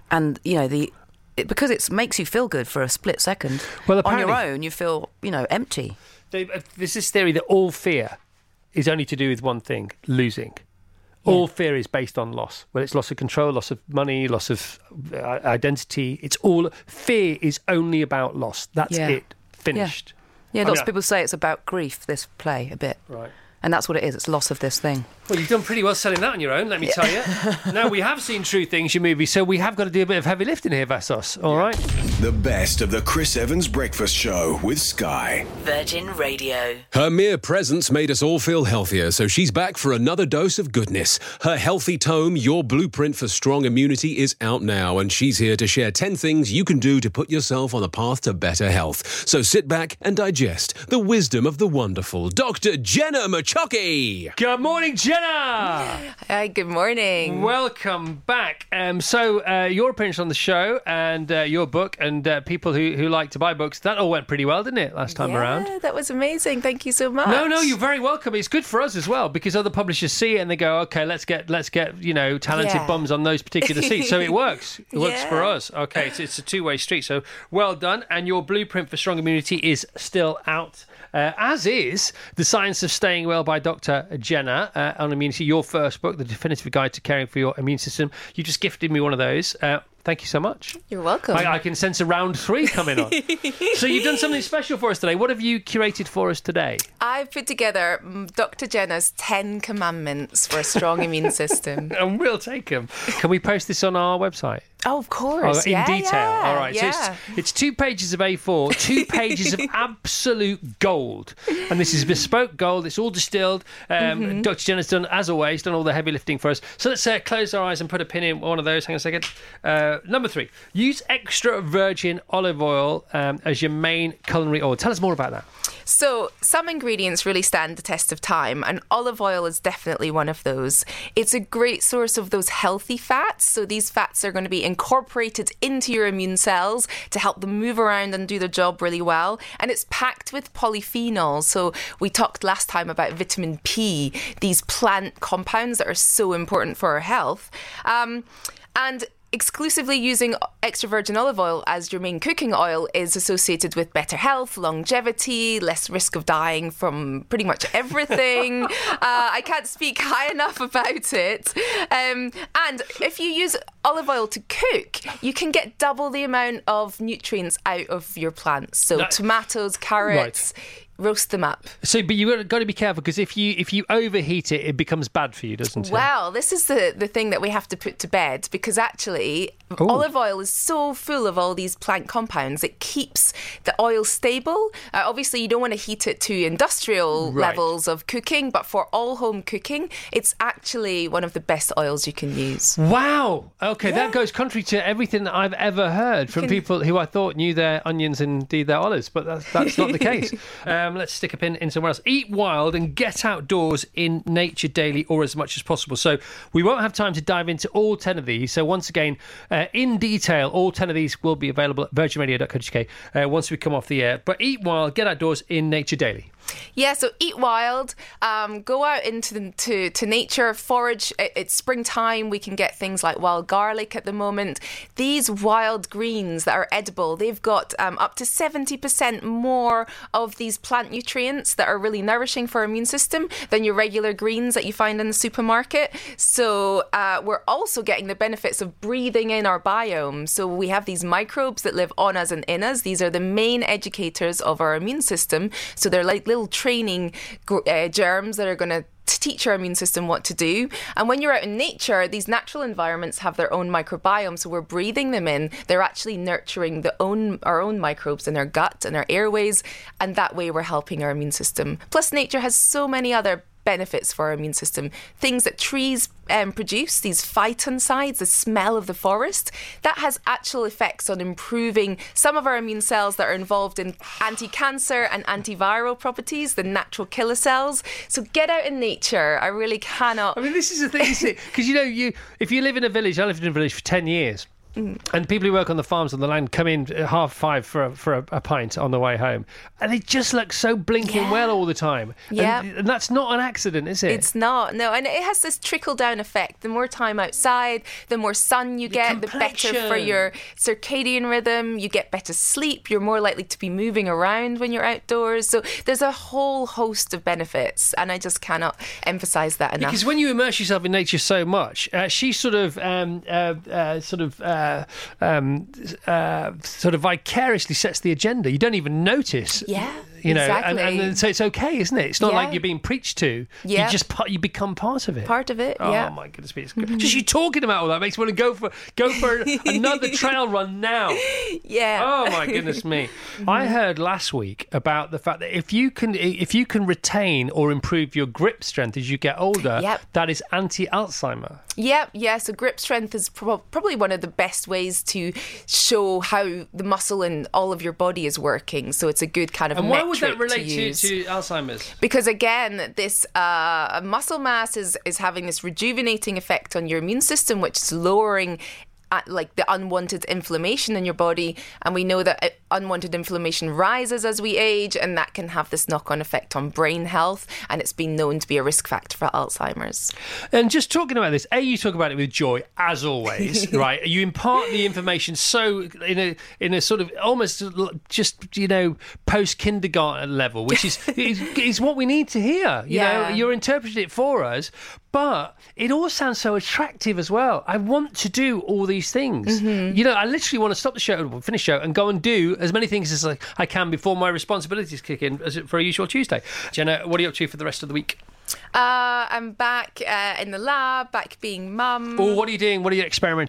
because it makes you feel good for a split second. Well, on your own, you feel, empty. There's this theory that all fear is only to do with one thing, losing. Yeah. All fear is based on loss. Whether it's loss of control, loss of money, loss of identity. Fear is only about loss. That's it. Finished. Yeah, lots of people say it's about grief, this play, a bit. Right. And that's what it is. It's loss of this thing. Well, you've done pretty well selling that on your own, let me tell you. Now, we have seen True Things, your movie, so we have got to do a bit of heavy lifting here, Vassos. All right? The best of the Chris Evans Breakfast Show with Sky. Virgin Radio. Her mere presence made us all feel healthier, so she's back for another dose of goodness. Her healthy tome, Your Blueprint for Strong Immunity, is out now, and she's here to share 10 things you can do to put yourself on a path to better health. So sit back and digest the wisdom of the wonderful Dr. Jenna Machoki. Good morning, Jenna. Hi, good morning. Welcome back. So your appearance on the show and your book and people who like to buy books, that all went pretty well, didn't it, last time around? Yeah, that was amazing. Thank you so much. No, you're very welcome. It's good for us as well because other publishers see it and they go, okay, let's get talented bums on those particular seats. So it works. It works for us. Okay, it's a two-way street. So well done. And your Blueprint for Strong Immunity is still out. As is The Science of Staying Well by Dr. Jenna on immunity, your first book, The Definitive Guide to Caring for Your Immune System. You just gifted me one of those. Thank you so much. You're welcome. I can sense a round 3 coming on. So you've done something special for us today. What have you curated for us today? I've put together Dr. Jenna's 10 commandments for a strong immune system. And we'll take them. Can we post this on our website? Oh, of course. In detail. All right. Yeah. So it's 2 pages of A4, 2 pages of absolute gold. And this is bespoke gold. It's all distilled. Dr. Jenna's done, as always, done all the heavy lifting for us. So let's close our eyes and put a pin in one of those. Hang on a second. Number 3. Use extra virgin olive oil as your main culinary oil. Tell us more about that. So some ingredients really stand the test of time, and olive oil is definitely one of those. It's a great source of those healthy fats. So these fats are going to be incorporated into your immune cells to help them move around and do their job really well. And it's packed with polyphenols. So we talked last time about vitamin P, these plant compounds that are so important for our health. And exclusively using extra virgin olive oil as your main cooking oil is associated with better health, longevity, less risk of dying from pretty much everything. I can't speak high enough about it. And if you use olive oil to cook, you can get double the amount of nutrients out of your plants. So tomatoes, carrots... Right. Roast them up. So, but you've got to be careful, because if you overheat it, it becomes bad for you, doesn't it? Well, this is the thing that we have to put to bed, because actually olive oil is so full of all these plant compounds. It keeps the oil stable. Obviously, you don't want to heat it to industrial levels of cooking, but for all home cooking, it's actually one of the best oils you can use. Wow. Okay, that goes contrary to everything that I've ever heard from people who I thought knew their onions and indeed their olives, but that's not the case. Let's stick a pin in somewhere else. Eat wild and get outdoors in nature daily, or as much as possible. So we won't have time to dive into all 10 of these. So once again, in detail, all 10 of these will be available at virginradio.co.uk once we come off the air. But eat wild, get outdoors in nature daily. Yeah, so eat wild, go out into nature, forage. It's springtime, we can get things like wild garlic at the moment. These wild greens that are edible, they've got up to 70% more of these plant nutrients that are really nourishing for our immune system than your regular greens that you find in the supermarket. So we're also getting the benefits of breathing in our biome. So we have these microbes that live on us and in us. These are the main educators of our immune system. So they're like little training germs that are going to teach our immune system what to do. And when you're out in nature, these natural environments have their own microbiome, so we're breathing them in. They're actually nurturing our own microbes in our gut and our airways, and that way we're helping our immune system. Plus, nature has so many other benefits for our immune system. Things that trees produce, these phytoncides, the smell of the forest, that has actual effects on improving some of our immune cells that are involved in anti-cancer and antiviral properties, the natural killer cells. So get out in nature. I really cannot. I mean, this is the thing, isn't it? Because, if you live in a village, I lived in a village for 10 years. And people who work on the farms on the land come in at 5:30 for a pint on the way home, and they just look so blinking well all the time. Yeah, and that's not an accident, is it? It's not. No, and it has this trickle down effect. The more time outside, the more sun you get, the better for your circadian rhythm. You get better sleep. You're more likely to be moving around when you're outdoors. So there's a whole host of benefits, and I just cannot emphasize that enough. Because when you immerse yourself in nature so much, she sort of vicariously sets the agenda. You don't even notice. Yeah. Exactly. And so it's okay, isn't it? It's not like you're being preached to. Yeah. You become part of it. Part of it. Oh my goodness me! Just you talking about all that makes me want to go for another trail run now. Yeah. Oh my goodness me! I heard last week about the fact that if you can retain or improve your grip strength as you get older, that is anti-Alzheimer. Yep. Yeah. So grip strength is probably one of the best ways to show how the muscle in all of your body is working. So it's a good kind of metric. Would that relate to Alzheimer's? Because again, this muscle mass is having this rejuvenating effect on your immune system, which is lowering the unwanted inflammation in your body. And we know that unwanted inflammation rises as we age, and that can have this knock-on effect on brain health, and it's been known to be a risk factor for Alzheimer's. And just talking about this, you talk about it with joy, as always, right? You impart the information so in a sort of almost just, post-kindergarten level, which is what we need to hear. You know, you're interpreting it for us, but it all sounds so attractive as well. I want to do all these things. Mm-hmm. I literally want to stop the show, finish the show, and go and do as many things as I can before my responsibilities kick in for a usual Tuesday. Jenna, what are you up to for the rest of the week? I'm back in the lab, back being mum. Oh, what are you doing? What are you experimenting?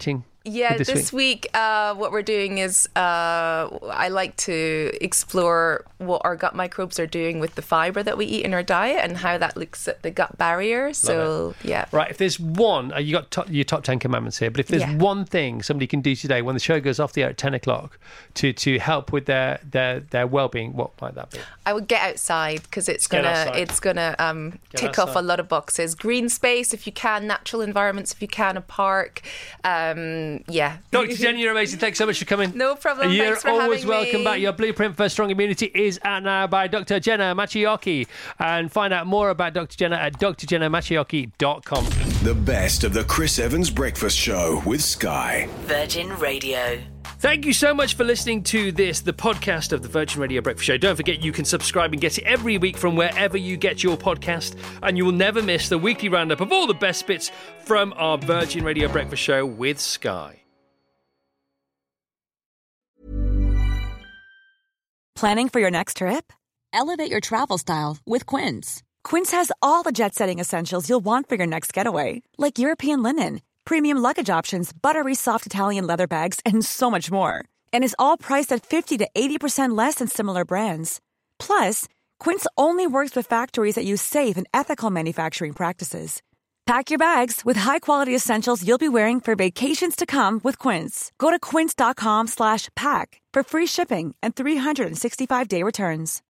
Yeah, this week what we're doing is I like to explore what our gut microbes are doing with the fibre that we eat in our diet and how that looks at the gut barrier. So, yeah. Right, if there's one, you got your top 10 commandments here, but if there's one thing somebody can do today when the show goes off the air at 10 o'clock to help with their well-being, what might that be? I would get outside because it's gonna tick off a lot of boxes. Green space if you can, natural environments if you can, a park. Dr. Jen, you're amazing. Thanks so much for coming. No problem. You're Thanks for always having welcome me. back. Your blueprint for strong immunity is out now by Dr. Jenna Machiocchi. And find out more about Dr. Jenna at drjennamachiocchi.com. The best of the Chris Evans Breakfast Show with Sky. Virgin Radio. Thank you so much for listening to this, the podcast of the Virgin Radio Breakfast Show. Don't forget you can subscribe and get it every week from wherever you get your podcast, and you will never miss the weekly roundup of all the best bits from our Virgin Radio Breakfast Show with Sky. Planning for your next trip? Elevate your travel style with Quince. Quince has all the jet-setting essentials you'll want for your next getaway, like European linen, premium luggage options, buttery soft Italian leather bags, and so much more. And is all priced at 50 to 80% less than similar brands. Plus, Quince only works with factories that use safe and ethical manufacturing practices. Pack your bags with high-quality essentials you'll be wearing for vacations to come with Quince. Go to quince.com/pack for free shipping and 365-day returns.